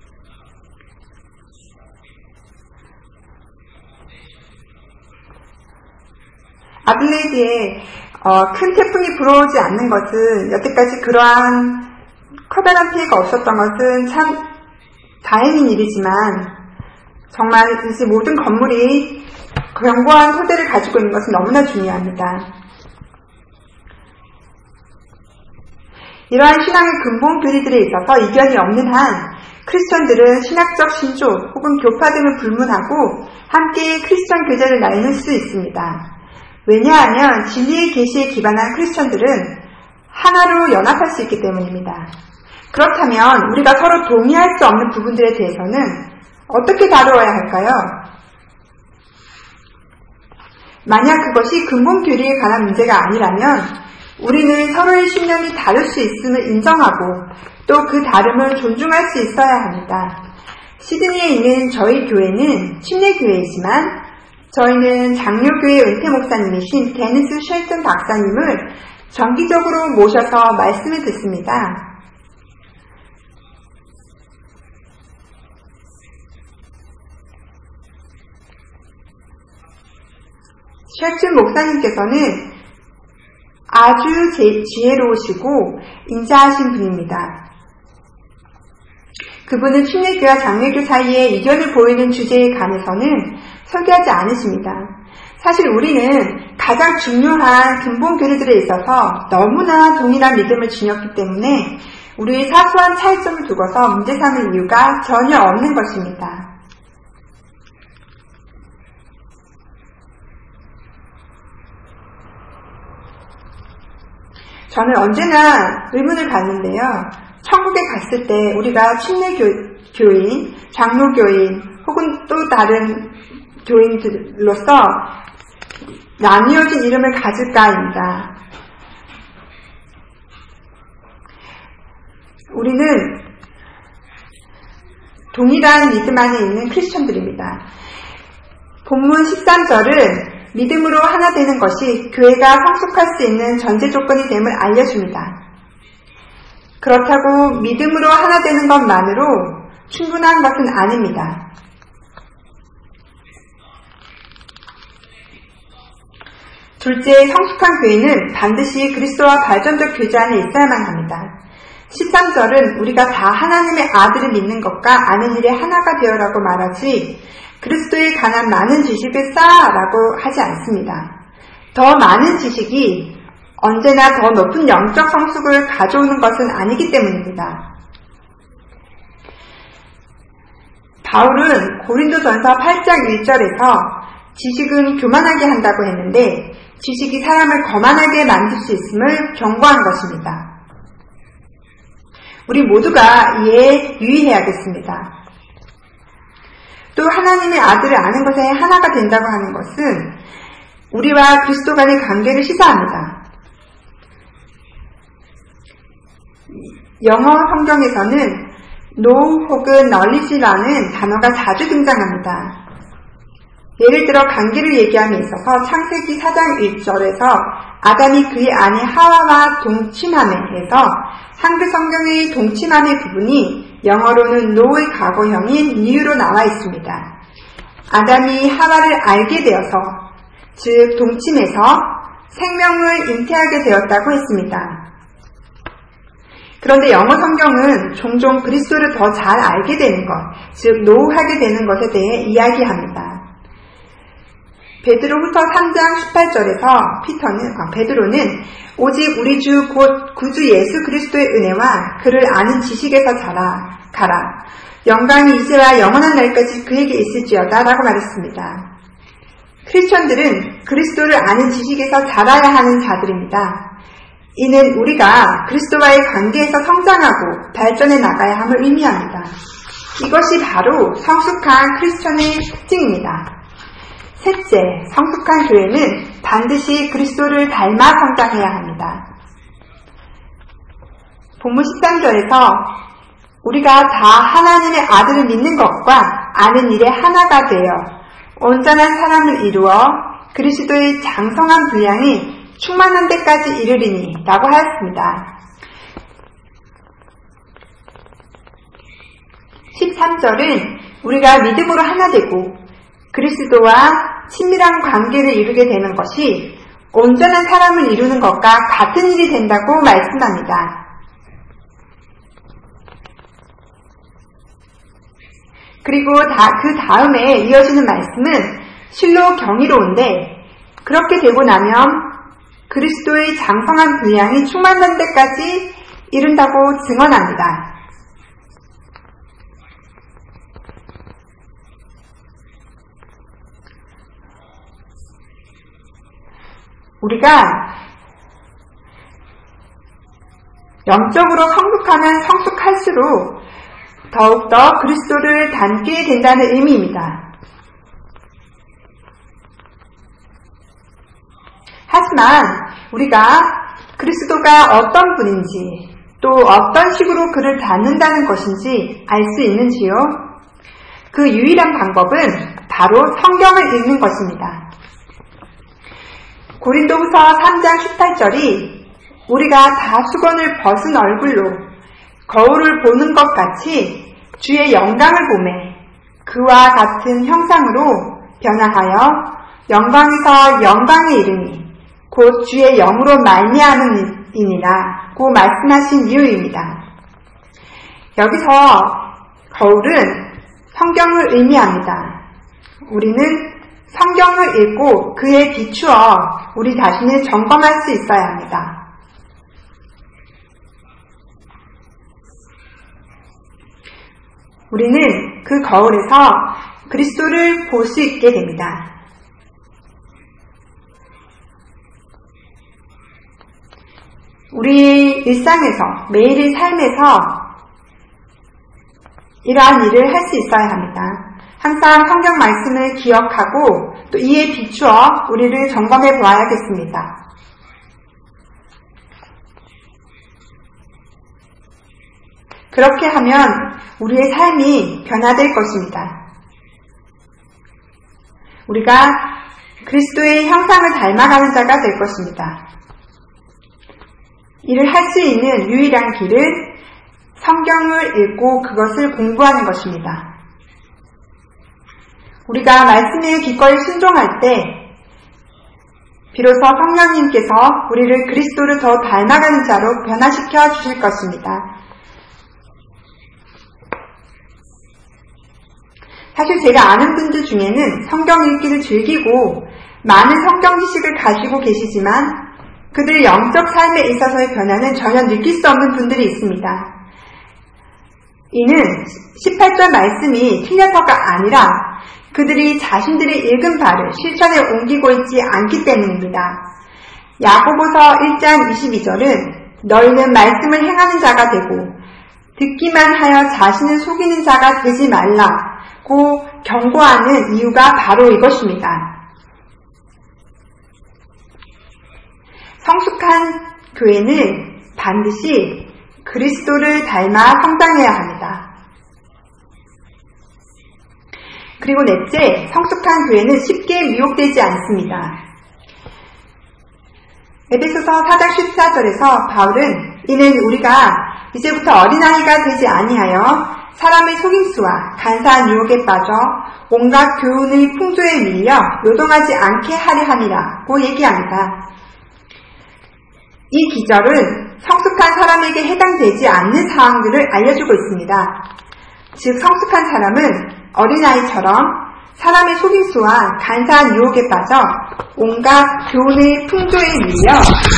아들레이드에 어, 큰 태풍이 불어오지 않는 것은 여태까지 그러한 커다란 피해가 없었던 것은 참 다행인 일이지만 정말 이제 모든 건물이 견고한 토대를 가지고 있는 것은 너무나 중요합니다. 이러한 신앙의 근본 교리들에 있어서 이견이 없는 한 크리스천들은 신학적 신조 혹은 교파 등을 불문하고 함께 크리스천 교제를 나눌 수 있습니다. 왜냐하면 진리의 계시에 기반한 크리스천들은 하나로 연합할 수 있기 때문입니다. 그렇다면 우리가 서로 동의할 수 없는 부분들에 대해서는 어떻게 다루어야 할까요? 만약 그것이 근본 교리에 관한 문제가 아니라면 우리는 서로의 신념이 다를 수 있음을 인정하고 또 그 다름을 존중할 수 있어야 합니다. 시드니에 있는 저희 교회는 침례교회이지만 저희는 장로교회 은퇴 목사님이신 데니스 쉘튼 박사님을 정기적으로 모셔서 말씀을 듣습니다. 쉘튼 목사님께서는 아주 지혜로우시고 인자하신 분입니다. 그분은 침례교와 장로교 사이에 이견을 보이는 주제에 관해서는 설교하지 않으십니다. 사실 우리는 가장 중요한 근본 교리들에 있어서 너무나 동일한 믿음을 지녔기 때문에 우리의 사소한 차이점을 두고서 문제 삼을 이유가 전혀 없는 것입니다. 저는 언제나 의문을 갖는데요. 천국에 갔을 때 우리가 침례교인, 장로교인 혹은 또 다른 교인들로서 나뉘어진 이름을 가질까입니다. 우리는 동일한 믿음 안에 있는 크리스천들입니다. 본문 십삼 절은 믿음으로 하나 되는 것이 교회가 성숙할 수 있는 전제 조건이 됨을 알려줍니다. 그렇다고 믿음으로 하나 되는 것만으로 충분한 것은 아닙니다. 둘째, 성숙한 교회는 반드시 그리스도와 발전적 교제 안에 있어야만 합니다. 십삼 절은 우리가 다 하나님의 아들을 믿는 것과 아는 일에 하나가 되어라고 말하지 그리스도에 관한 많은 지식을 쌓아라고 하지 않습니다. 더 많은 지식이 언제나 더 높은 영적 성숙을 가져오는 것은 아니기 때문입니다. 바울은 고린도전서 팔 장 일 절에서 지식은 교만하게 한다고 했는데 지식이 사람을 거만하게 만들 수 있음을 경고한 것입니다. 우리 모두가 이에 유의해야겠습니다. 또 하나님의 아들을 아는 것에 하나가 된다고 하는 것은 우리와 그리스도 간의 관계를 시사합니다. 영어 성경에서는 know 혹은 knowledge라는 단어가 자주 등장합니다. 예를 들어 관계를 얘기함에 있어서 창세기 사 장 일 절에서 아담이 그의 아내 하와와 동침함에 해서 한글 성경의 동침함의 부분이 영어로는 know의 과거형인 knew로 나와 있습니다. 아담이 하와를 알게 되어서 즉 동침해서 생명을 잉태하게 되었다고 했습니다. 그런데 영어 성경은 종종 그리스도를 더 잘 알게 되는 것, 즉 노하게 되는 것에 대해 이야기합니다. 베드로후서 삼 장 십팔 절에서 피터는, 아, 베드로는 오직 우리 주 곧 구주 예수 그리스도의 은혜와 그를 아는 지식에서 자라 가라. 영광이 이제와 영원한 날까지 그에게 있을지어다 라고 말했습니다. 크리스천들은 그리스도를 아는 지식에서 자라야 하는 자들입니다. 이는 우리가 그리스도와의 관계에서 성장하고 발전해 나가야 함을 의미합니다. 이것이 바로 성숙한 크리스천의 특징입니다. 셋째, 성숙한 교회는 반드시 그리스도를 닮아 성장해야 합니다. 본문 십삼 절에서 우리가 다 하나님의 아들을 믿는 것과 아는 일에 하나가 되어 온전한 사람을 이루어 그리스도의 장성한 분량이 충만한 데까지 이르리니 라고 하였습니다. 십삼 절은 우리가 믿음으로 하나 되고 그리스도와 친밀한 관계를 이루게 되는 것이 온전한 사람을 이루는 것과 같은 일이 된다고 말씀합니다. 그리고 다, 그 다음에 이어지는 말씀은 실로 경이로운데 그렇게 되고 나면 그리스도의 장성한 분량이 충만한 데까지 이른다고 증언합니다. 우리가 영적으로 성숙하면 성숙할수록 더욱더 그리스도를 닮게 된다는 의미입니다. 하지만 우리가 그리스도가 어떤 분인지 또 어떤 식으로 그를 닮는다는 것인지 알 수 있는지요? 그 유일한 방법은 바로 성경을 읽는 것입니다. 고린도후서 삼 장 십팔 절이 우리가 다 수건을 벗은 얼굴로 거울을 보는 것 같이 주의 영광을 보매 그와 같은 형상으로 변화하여 영광에서 영광에 이르니 곧 주의 영으로 말미암음이니라 고 말씀하신 이유입니다. 여기서 거울은 성경을 의미합니다. 우리는 성경을 읽고 그에 비추어 우리 자신을 점검할 수 있어야 합니다. 우리는 그 거울에서 그리스도를 볼 수 있게 됩니다. 우리 일상에서, 매일의 삶에서 이러한 일을 할 수 있어야 합니다. 항상 성경 말씀을 기억하고 또 이에 비추어 우리를 점검해 보아야겠습니다. 그렇게 하면 우리의 삶이 변화될 것입니다. 우리가 그리스도의 형상을 닮아가는 자가 될 것입니다. 이를 할 수 있는 유일한 길은 성경을 읽고 그것을 공부하는 것입니다. 우리가 말씀에 기꺼이 순종할 때 비로소 성령님께서 우리를 그리스도를 더 닮아가는 자로 변화시켜 주실 것입니다. 사실 제가 아는 분들 중에는 성경 읽기를 즐기고 많은 성경 지식을 가지고 계시지만 그들 영적 삶에 있어서의 변화는 전혀 느낄 수 없는 분들이 있습니다. 이는 십팔 절 말씀이 틀려서가 아니라 그들이 자신들이 읽은 바를 실천에 옮기고 있지 않기 때문입니다. 야고보서 일 장 이십이 절은 너희는 말씀을 행하는 자가 되고 듣기만 하여 자신을 속이는 자가 되지 말라고 경고하는 이유가 바로 이것입니다. 성숙한 교회는 반드시 그리스도를 닮아 성장해야 합니다. 그리고 넷째, 성숙한 교회는 쉽게 미혹되지 않습니다. 에베소서 사 장 십사 절에서 바울은 이는 우리가 이제부터 어린아이가 되지 아니하여 사람의 속임수와 간사한 유혹에 빠져 온갖 교훈의 풍조에 밀려 요동하지 않게 하려 함이라고 얘기합니다. 이 기절은 성숙한 성숙한 사람에게 해당되지 않는 사항들을 알려주고 있습니다. 즉 성숙한 사람은 어린아이처럼 사람의 속임수와 간사한 유혹에 빠져 온갖 교훈의 풍조에 밀려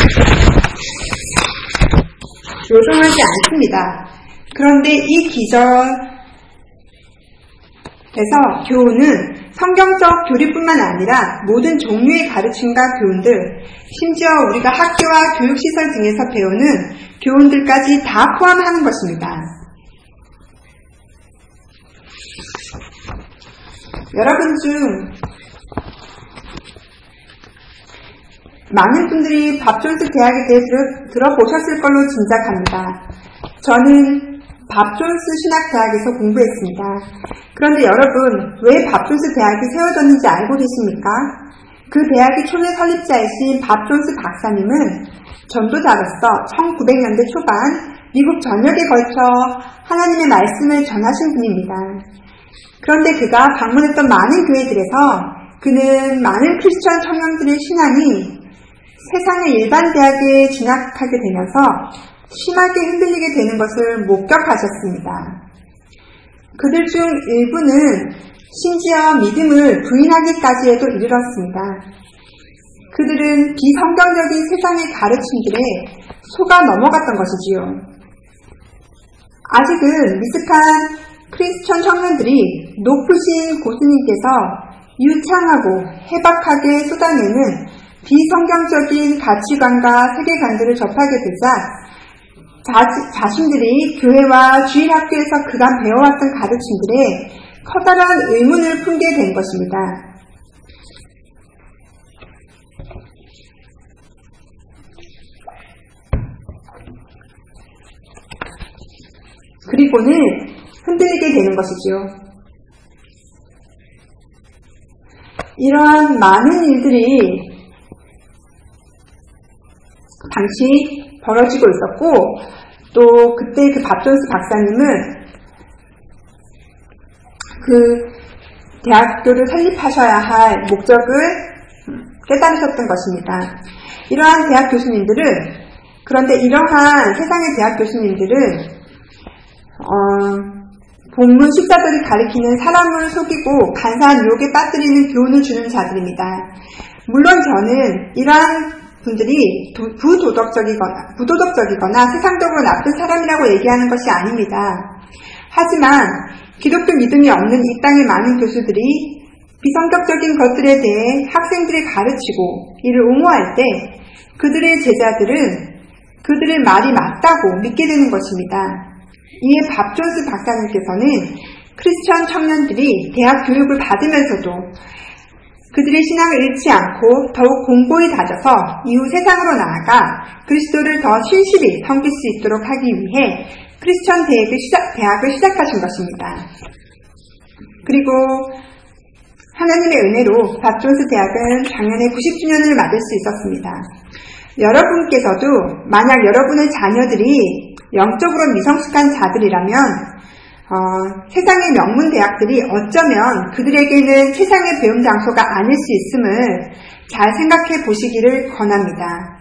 요동하지 않습니다. 그런데 이 기절에서 교훈은 성경적 교리뿐만 아니라 모든 종류의 가르침과 교훈들, 심지어 우리가 학교와 교육시설 등에서 배우는 교훈들까지 다 포함하는 것입니다. 여러분 중 많은 분들이 밥존스 대학에 대해 들어, 들어보셨을 걸로 짐작합니다. 저는 밥존스 신학대학에서 공부했습니다. 그런데 여러분, 왜 밥존스 대학이 세워졌는지 알고 계십니까? 그 대학의 초대 설립자이신 밥존스 박사님은 전도자로서 천구백 년대 초반 미국 전역에 걸쳐 하나님의 말씀을 전하신 분입니다. 그런데 그가 방문했던 많은 교회들에서 그는 많은 크리스천 청년들의 신앙이 세상의 일반 대학에 진학하게 되면서 심하게 흔들리게 되는 것을 목격하셨습니다. 그들 중 일부는 심지어 믿음을 부인하기까지 해도 이르렀습니다. 그들은 비성경적인 세상의 가르침들에 속아 넘어갔던 것이지요. 아직은 미숙한 크리스천 청년들이 높으신 고수님께서 유창하고 해박하게 쏟아내는 비성경적인 가치관과 세계관들을 접하게 되자 자, 자신들이 교회와 주일학교에서 그간 배워왔던 가르침들에 커다란 의문을 품게 된 것입니다. 그리고는 흔들리게 되는 것이지요. 이러한 많은 일들이 당시 벌어지고 있었고, 또 그때 그 밥존스 박사님은 그 대학교를 설립하셔야 할 목적을 깨달으셨던 것입니다. 이러한 대학 교수님들은, 그런데 이러한 세상의 대학 교수님들은 어, 본문 식사들이 가리키는 사람을 속이고 간사한 유혹에 빠뜨리는 교훈을 주는 자들입니다. 물론 저는 이러한 분들이 도, 부도덕적이거나, 부도덕적이거나 세상적으로 나쁜 사람이라고 얘기하는 것이 아닙니다. 하지만 기독교 믿음이 없는 이 땅의 많은 교수들이 비성격적인 것들에 대해 학생들이 가르치고 이를 옹호할 때 그들의 제자들은 그들의 말이 맞다고 믿게 되는 것입니다. 이에 밥존스 박사님께서는 크리스천 청년들이 대학 교육을 받으면서도 그들의 신앙을 잃지 않고 더욱 공고히 다져서 이후 세상으로 나아가 그리스도를 더 신실히 섬길 수 있도록 하기 위해 크리스천 대학을, 시작, 대학을 시작하신 것입니다. 그리고 하나님의 은혜로 밥존스 대학은 작년에 구십 주년을 맞을 수 있었습니다. 여러분께서도 만약 여러분의 자녀들이 영적으로 미성숙한 자들이라면 어, 세상의 명문 대학들이 어쩌면 그들에게는 최상의 배움 장소가 아닐 수 있음을 잘 생각해 보시기를 권합니다.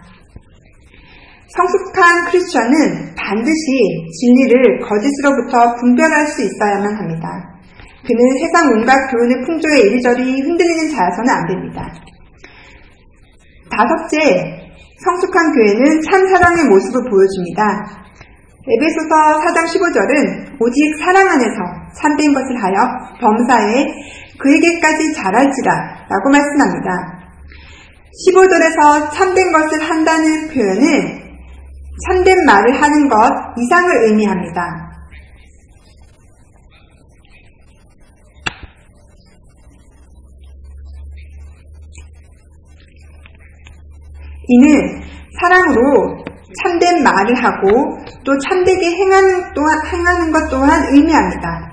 성숙한 크리스천은 반드시 진리를 거짓으로부터 분별할 수 있어야만 합니다. 그는 세상 온갖 교훈의 풍조에 이리저리 흔들리는 자여서는 안 됩니다. 다섯째, 성숙한 교회는 참 사랑의 모습을 보여줍니다. 에베소서 사 장 십오 절은 오직 사랑 안에서 참된 것을 하여 범사에 그에게까지 자랄지라 라고 말씀합니다. 십오 절에서 참된 것을 한다는 표현은 참된 말을 하는 것 이상을 의미합니다. 이는 사랑으로 참된 말을 하고 또 참되게 행하는, 또한, 행하는 것 또한 의미합니다.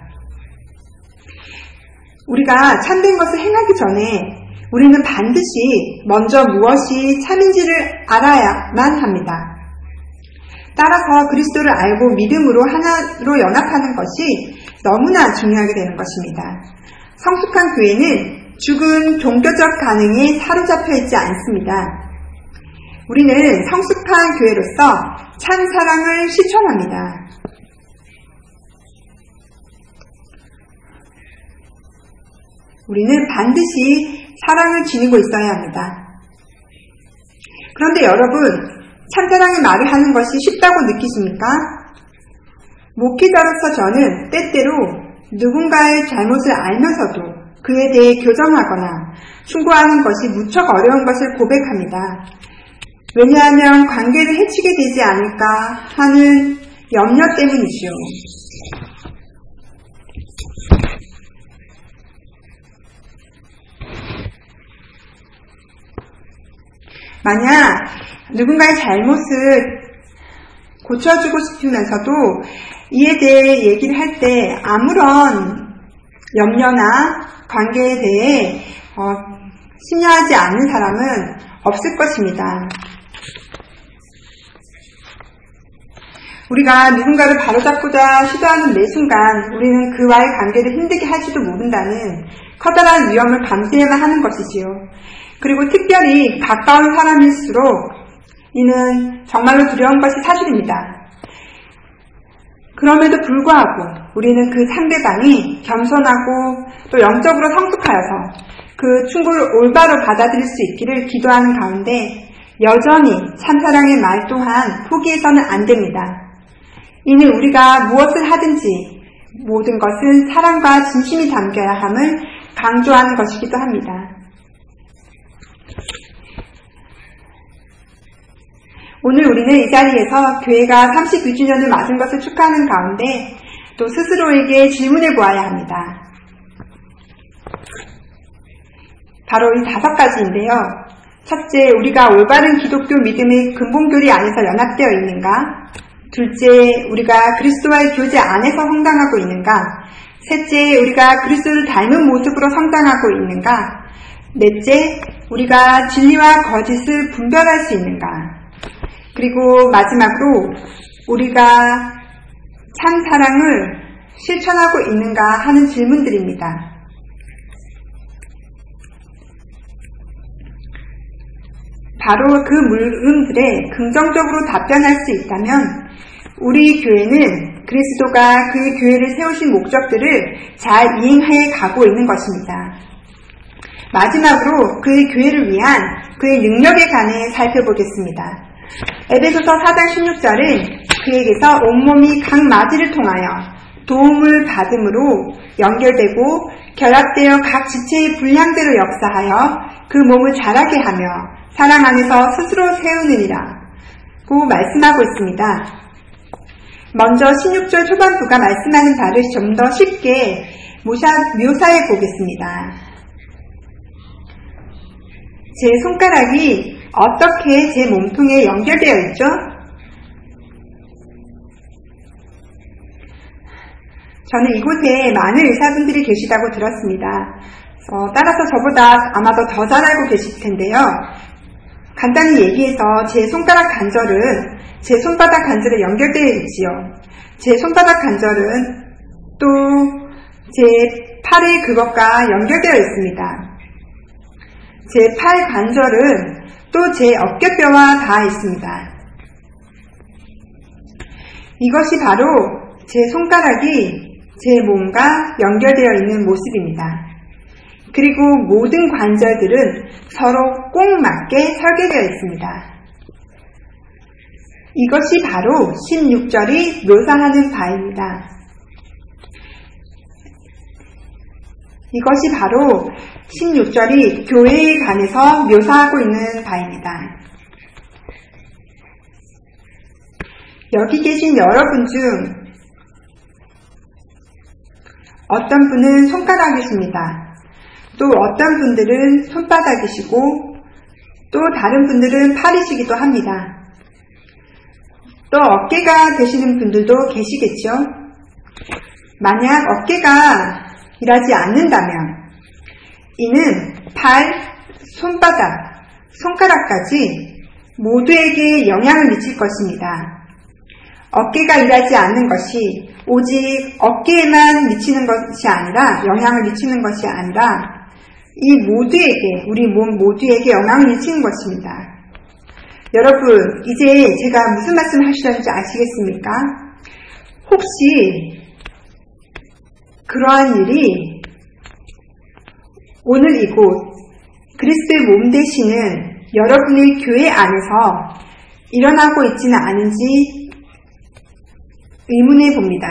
우리가 참된 것을 행하기 전에 우리는 반드시 먼저 무엇이 참인지를 알아야만 합니다. 따라서 그리스도를 알고 믿음으로 하나로 연합하는 것이 너무나 중요하게 되는 것입니다. 성숙한 교회는 죽은 종교적 가능에 사로잡혀 있지 않습니다. 우리는 성숙한 교회로서 참 사랑을 실천합니다. 우리는 반드시 사랑을 지니고 있어야 합니다. 그런데 여러분, 참사랑의 말을 하는 것이 쉽다고 느끼십니까? 목회자로서 저는 때때로 누군가의 잘못을 알면서도 그에 대해 교정하거나 충고하는 것이 무척 어려운 것을 고백합니다. 왜냐하면 관계를 해치게 되지 않을까 하는 염려 때문이지요. 만약 누군가의 잘못을 고쳐주고 싶으면서도 이에 대해 얘기를 할 때 아무런 염려나 관계에 대해 어, 심려하지 않는 사람은 없을 것입니다. 우리가 누군가를 바로잡고자 시도하는 매 순간 우리는 그와의 관계를 힘들게 할지도 모른다는 커다란 위험을 감수해야만 하는 것이지요. 그리고 특별히 가까운 사람일수록 이는 정말로 두려운 것이 사실입니다. 그럼에도 불구하고 우리는 그 상대방이 겸손하고 또 영적으로 성숙하여서 그 충고를 올바로 받아들일 수 있기를 기도하는 가운데 여전히 참사랑의 말 또한 포기해서는 안 됩니다. 이는 우리가 무엇을 하든지 모든 것은 사랑과 진심이 담겨야 함을 강조하는 것이기도 합니다. 오늘 우리는 이 자리에서 교회가 삼십이 주년을 맞은 것을 축하하는 가운데 또 스스로에게 질문해 보아야 합니다. 바로 이 다섯 가지인데요. 첫째, 우리가 올바른 기독교 믿음의 근본교리 안에서 연합되어 있는가? 둘째, 우리가 그리스도와의 교제 안에서 성장하고 있는가? 셋째, 우리가 그리스도를 닮은 모습으로 성장하고 있는가? 넷째, 우리가 진리와 거짓을 분별할 수 있는가? 그리고 마지막으로 우리가 참 사랑을 실천하고 있는가 하는 질문들입니다. 바로 그 물음들에 긍정적으로 답변할 수 있다면 우리 교회는 그리스도가 그의 교회를 세우신 목적들을 잘 이행해 가고 있는 것입니다. 마지막으로 그의 교회를 위한 그의 능력에 관해 살펴보겠습니다. 에베소서 사 장 십육 절은 그에게서 온몸이 각 마디를 통하여 도움을 받음으로 연결되고 결합되어 각 지체의 분량대로 역사하여 그 몸을 자라게 하며 사랑 안에서 스스로 세우느니라 고 말씀하고 있습니다. 먼저 십육 절 초반부가 말씀하는 바를 좀 더 쉽게 묘사해 보겠습니다. 제 손가락이 어떻게 제 몸통에 연결되어 있죠? 저는 이곳에 많은 의사분들이 계시다고 들었습니다. 어, 따라서 저보다 아마도 더 잘 알고 계실 텐데요. 간단히 얘기해서 제 손가락 관절은 제 손바닥 관절에 연결되어 있지요. 제 손바닥 관절은 또 제 팔의 그것과 연결되어 있습니다. 제 팔 관절은 또 제 어깨뼈와 닿아 있습니다. 이것이 바로 제 손가락이 제 몸과 연결되어 있는 모습입니다. 그리고 모든 관절들은 서로 꼭 맞게 설계되어 있습니다. 이것이 바로 십육 절이 묘사하는 바입니다. 이것이 바로 십육 절이 교회에 관해서 묘사하고 있는 바입니다. 여기 계신 여러분 중 어떤 분은 손가락이십니다. 또 어떤 분들은 손바닥이시고 또 다른 분들은 팔이시기도 합니다. 또 어깨가 되시는 분들도 계시겠죠. 만약 어깨가 일하지 않는다면 이는 팔, 손바닥, 손가락까지 모두에게 영향을 미칠 것입니다. 어깨가 일하지 않는 것이 오직 어깨에만 미치는 것이 아니라 영향을 미치는 것이 아니라 이 모두에게, 우리 몸 모두에게 영향을 미치는 것입니다. 여러분, 이제 제가 무슨 말씀 하시는지 아시겠습니까? 혹시 그러한 일이 오늘 이곳 그리스도의 몸 되시는 여러분의 교회 안에서 일어나고 있지는 않은지 의문해 봅니다.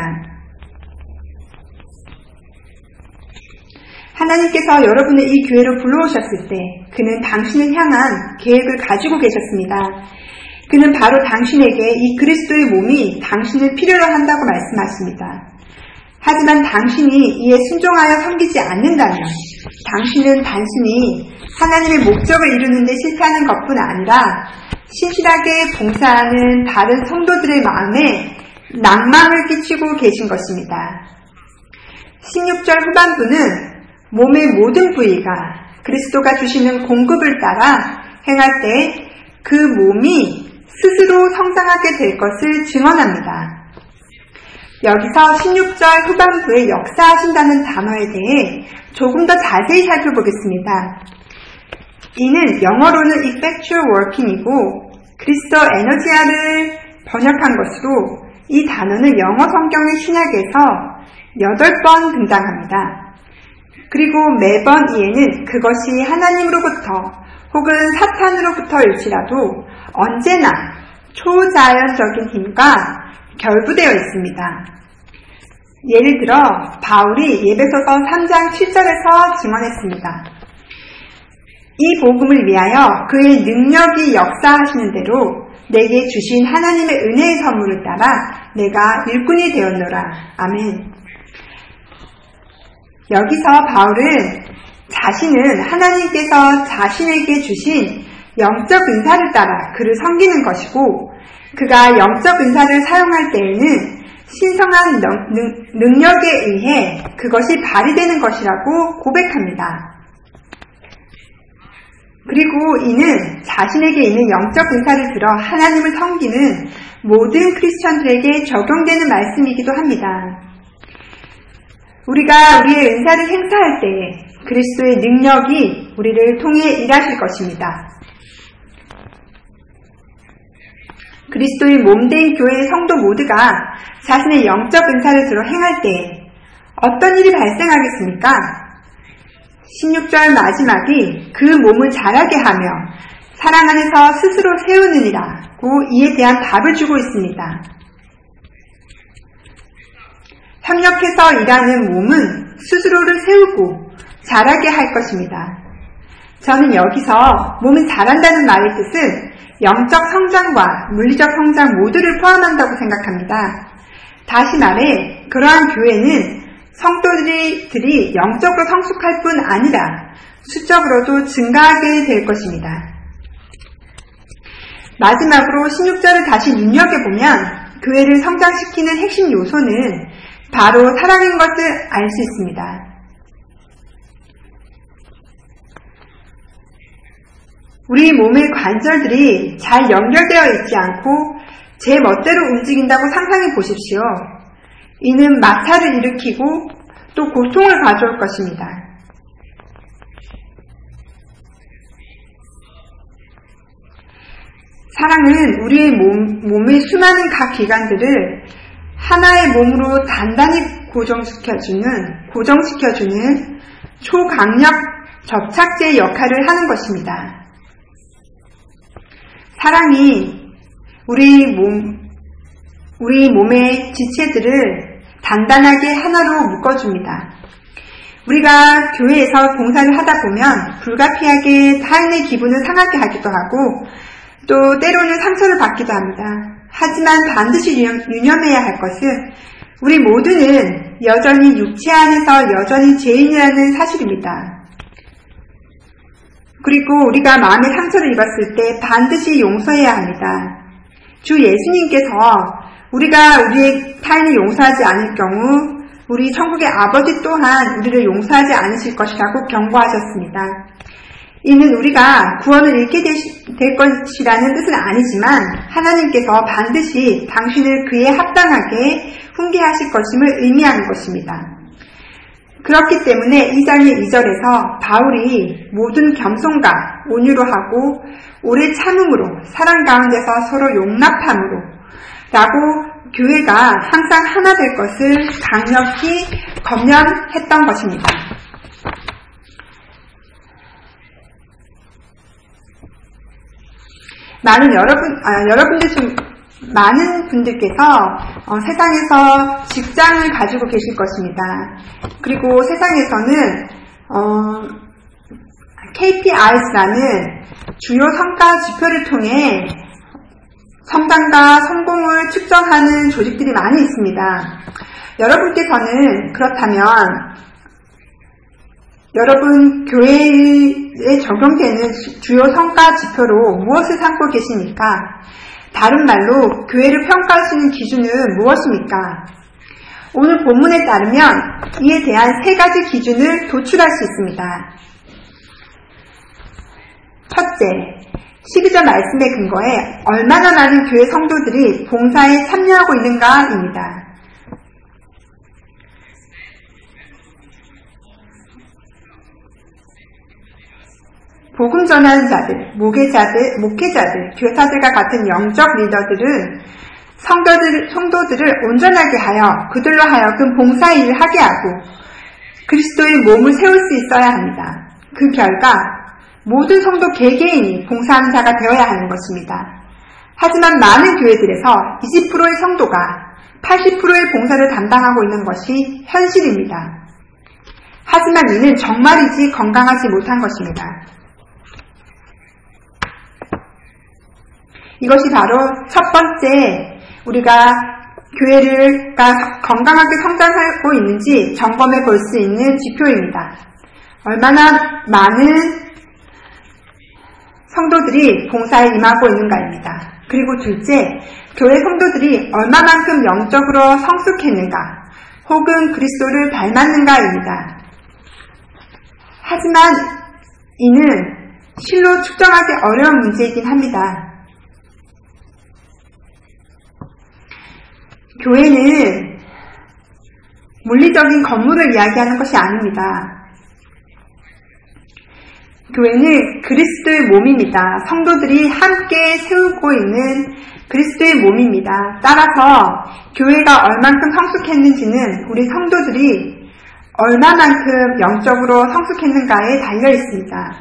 하나님께서 여러분을 이 교회로 불러오셨을 때 그는 당신을 향한 계획을 가지고 계셨습니다. 그는 바로 당신에게 이 그리스도의 몸이 당신을 필요로 한다고 말씀하십니다. 하지만 당신이 이에 순종하여 섬기지 않는다면 당신은 단순히 하나님의 목적을 이루는 데 실패하는 것뿐 아니라 신실하게 봉사하는 다른 성도들의 마음에 낭망을 끼치고 계신 것입니다. 십육 절 후반부는 몸의 모든 부위가 그리스도가 주시는 공급을 따라 행할 때 그 몸이 스스로 성장하게 될 것을 증언합니다. 여기서 십육 절 후반부에 역사하신다는 단어에 대해 조금 더 자세히 살펴보겠습니다. 이는 영어로는 effectual working이고 그리스도 에너지아를 번역한 것으로 이 단어는 영어 성경의 신약에서 여덟 번 등장합니다. 그리고 매번 이에는 그것이 하나님으로부터 혹은 사탄으로부터일지라도 언제나 초자연적인 힘과 결부되어 있습니다. 예를 들어 바울이 예배소서 삼 장 칠 절에서 증언했습니다. 이 복음을 위하여 그의 능력이 역사하시는 대로 내게 주신 하나님의 은혜의 선물을 따라 내가 일꾼이 되었노라. 아멘. 여기서 바울은 자신은 하나님께서 자신에게 주신 영적 은사를 따라 그를 섬기는 것이고 그가 영적 은사를 사용할 때에는 신성한 능, 능력에 의해 그것이 발휘되는 것이라고 고백합니다. 그리고 이는 자신에게 있는 영적 은사를 들어 하나님을 섬기는 모든 크리스천들에게 적용되는 말씀이기도 합니다. 우리가 우리의 은사를 행사할 때에 그리스도의 능력이 우리를 통해 일하실 것입니다. 그리스도의 몸된 교회의 성도 모두가 자신의 영적 은사를 들어 행할 때에 어떤 일이 발생하겠습니까? 십육 절 마지막이 그 몸을 자라게 하며 사랑 안에서 스스로 세우느니라고 이에 대한 답을 주고 있습니다. 협력해서 일하는 몸은 스스로를 세우고 자라게 할 것입니다. 저는 여기서 몸은 자란다는 말의 뜻은 영적 성장과 물리적 성장 모두를 포함한다고 생각합니다. 다시 말해 그러한 교회는 성도들이 영적으로 성숙할 뿐 아니라 수적으로도 증가하게 될 것입니다. 마지막으로 십육 절을 다시 눈여겨보면 교회를 성장시키는 핵심 요소는 바로 사랑인 것을 알 수 있습니다. 우리 몸의 관절들이 잘 연결되어 있지 않고 제 멋대로 움직인다고 상상해 보십시오. 이는 마찰을 일으키고 또 고통을 가져올 것입니다. 사랑은 우리의 몸, 몸의 수많은 각 기관들을 하나의 몸으로 단단히 고정시켜주는, 고정시켜주는 초강력 접착제의 역할을 하는 것입니다. 사랑이 우리 몸, 우리 몸의 지체들을 단단하게 하나로 묶어줍니다. 우리가 교회에서 봉사를 하다 보면 불가피하게 타인의 기분을 상하게 하기도 하고 또 때로는 상처를 받기도 합니다. 하지만 반드시 유념해야 할 것은 우리 모두는 여전히 육체 안에서 여전히 죄인이라는 사실입니다. 그리고 우리가 마음의 상처를 입었을 때 반드시 용서해야 합니다. 주 예수님께서 우리가 우리의 타인을 용서하지 않을 경우 우리 천국의 아버지 또한 우리를 용서하지 않으실 것이라고 경고하셨습니다. 이는 우리가 구원을 잃게 될 것이라는 뜻은 아니지만 하나님께서 반드시 당신을 그에 합당하게 훈계하실 것임을 의미하는 것입니다. 그렇기 때문에 이 장의 이 절에서 바울이 모든 겸손과 온유로 하고 오래 참음으로 사랑 가운데서 서로 용납함으로 라고 교회가 항상 하나 될 것을 강력히 권면했던 것입니다. 많은 여러분, 아, 여러분들 중 많은 분들께서 어, 세상에서 직장을 가지고 계실 것입니다. 그리고 세상에서는 어, 케이피아이라는 주요 성과 지표를 통해 성장과 성공을 측정하는 조직들이 많이 있습니다. 여러분께서는 그렇다면 여러분 교회에 적용되는 주요 성과 지표로 무엇을 삼고 계십니까? 다른 말로 교회를 평가할 수 있는 기준은 무엇입니까? 오늘 본문에 따르면 이에 대한 세 가지 기준을 도출할 수 있습니다. 첫째, 십이 절 말씀의 근거에 얼마나 많은 교회 성도들이 봉사에 참여하고 있는가입니다. 복음 전하는 자들, 목회자들, 목회자들, 교사들과 같은 영적 리더들은 성도들, 성도들을 온전하게 하여 그들로 하여금 봉사의 일을 하게 하고 그리스도의 몸을 세울 수 있어야 합니다. 그 결과 모든 성도 개개인이 봉사하는 자가 되어야 하는 것입니다. 하지만 많은 교회들에서 이십 퍼센트의 성도가 팔십 퍼센트의 봉사를 담당하고 있는 것이 현실입니다. 하지만 이는 정말이지 건강하지 못한 것입니다. 이것이 바로 첫 번째 우리가 교회를 건강하게 성장하고 있는지 점검해 볼 수 있는 지표입니다. 얼마나 많은 성도들이 봉사에 임하고 있는가입니다. 그리고 둘째, 교회 성도들이 얼마만큼 영적으로 성숙했는가 혹은 그리스도를 닮았는가입니다. 하지만 이는 실로 측정하기 어려운 문제이긴 합니다. 교회는 물리적인 건물을 이야기하는 것이 아닙니다. 교회는 그리스도의 몸입니다. 성도들이 함께 세우고 있는 그리스도의 몸입니다. 따라서 교회가 얼만큼 성숙했는지는 우리 성도들이 얼마만큼 영적으로 성숙했는가에 달려 있습니다.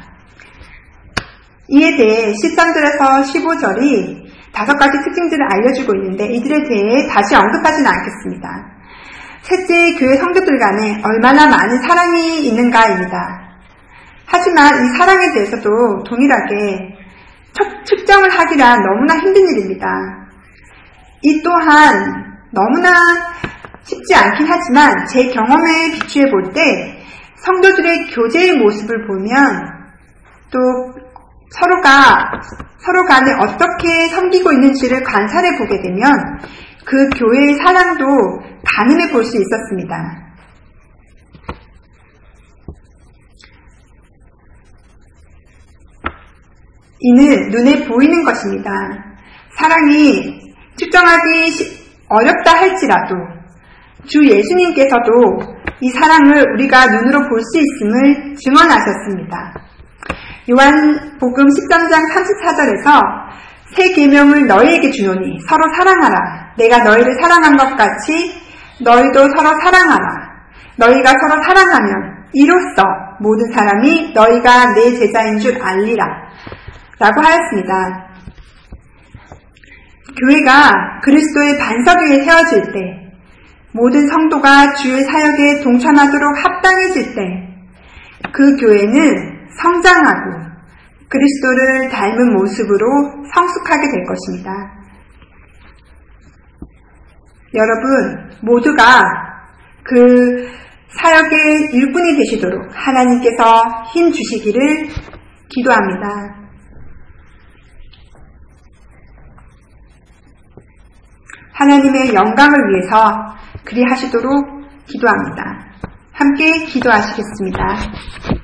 이에 대해 십삼 절에서 십오 절이 다섯 가지 특징들을 알려주고 있는데 이들에 대해 다시 언급하지는 않겠습니다. 셋째, 교회 성도들 간에 얼마나 많은 사랑이 있는가입니다. 하지만 이 사랑에 대해서도 동일하게 측정을 하기란 너무나 힘든 일입니다. 이 또한 너무나 쉽지 않긴 하지만 제 경험에 비추해 볼 때 성도들의 교제의 모습을 보면 또 서로가 서로 간에 어떻게 섬기고 있는지를 관찰해 보게 되면 그 교회의 사랑도 가늠해 볼 수 있었습니다. 이는 눈에 보이는 것입니다. 사랑이 측정하기 어렵다 할지라도 주 예수님께서도 이 사랑을 우리가 눈으로 볼 수 있음을 증언하셨습니다. 요한복음 십삼 장 삼십사 절에서 새 계명을 너희에게 주노니 서로 사랑하라. 내가 너희를 사랑한 것 같이 너희도 서로 사랑하라. 너희가 서로 사랑하면 이로써 모든 사람이 너희가 내 제자인 줄 알리라. 라고 하였습니다. 교회가 그리스도의 반석 위에 세워질 때 모든 성도가 주의 사역에 동참하도록 합당해질 때 그 교회는 성장하고 그리스도를 닮은 모습으로 성숙하게 될 것입니다. 여러분 모두가 그 사역의 일꾼이 되시도록 하나님께서 힘 주시기를 기도합니다. 하나님의 영광을 위해서 그리하시도록 기도합니다. 함께 기도하시겠습니다.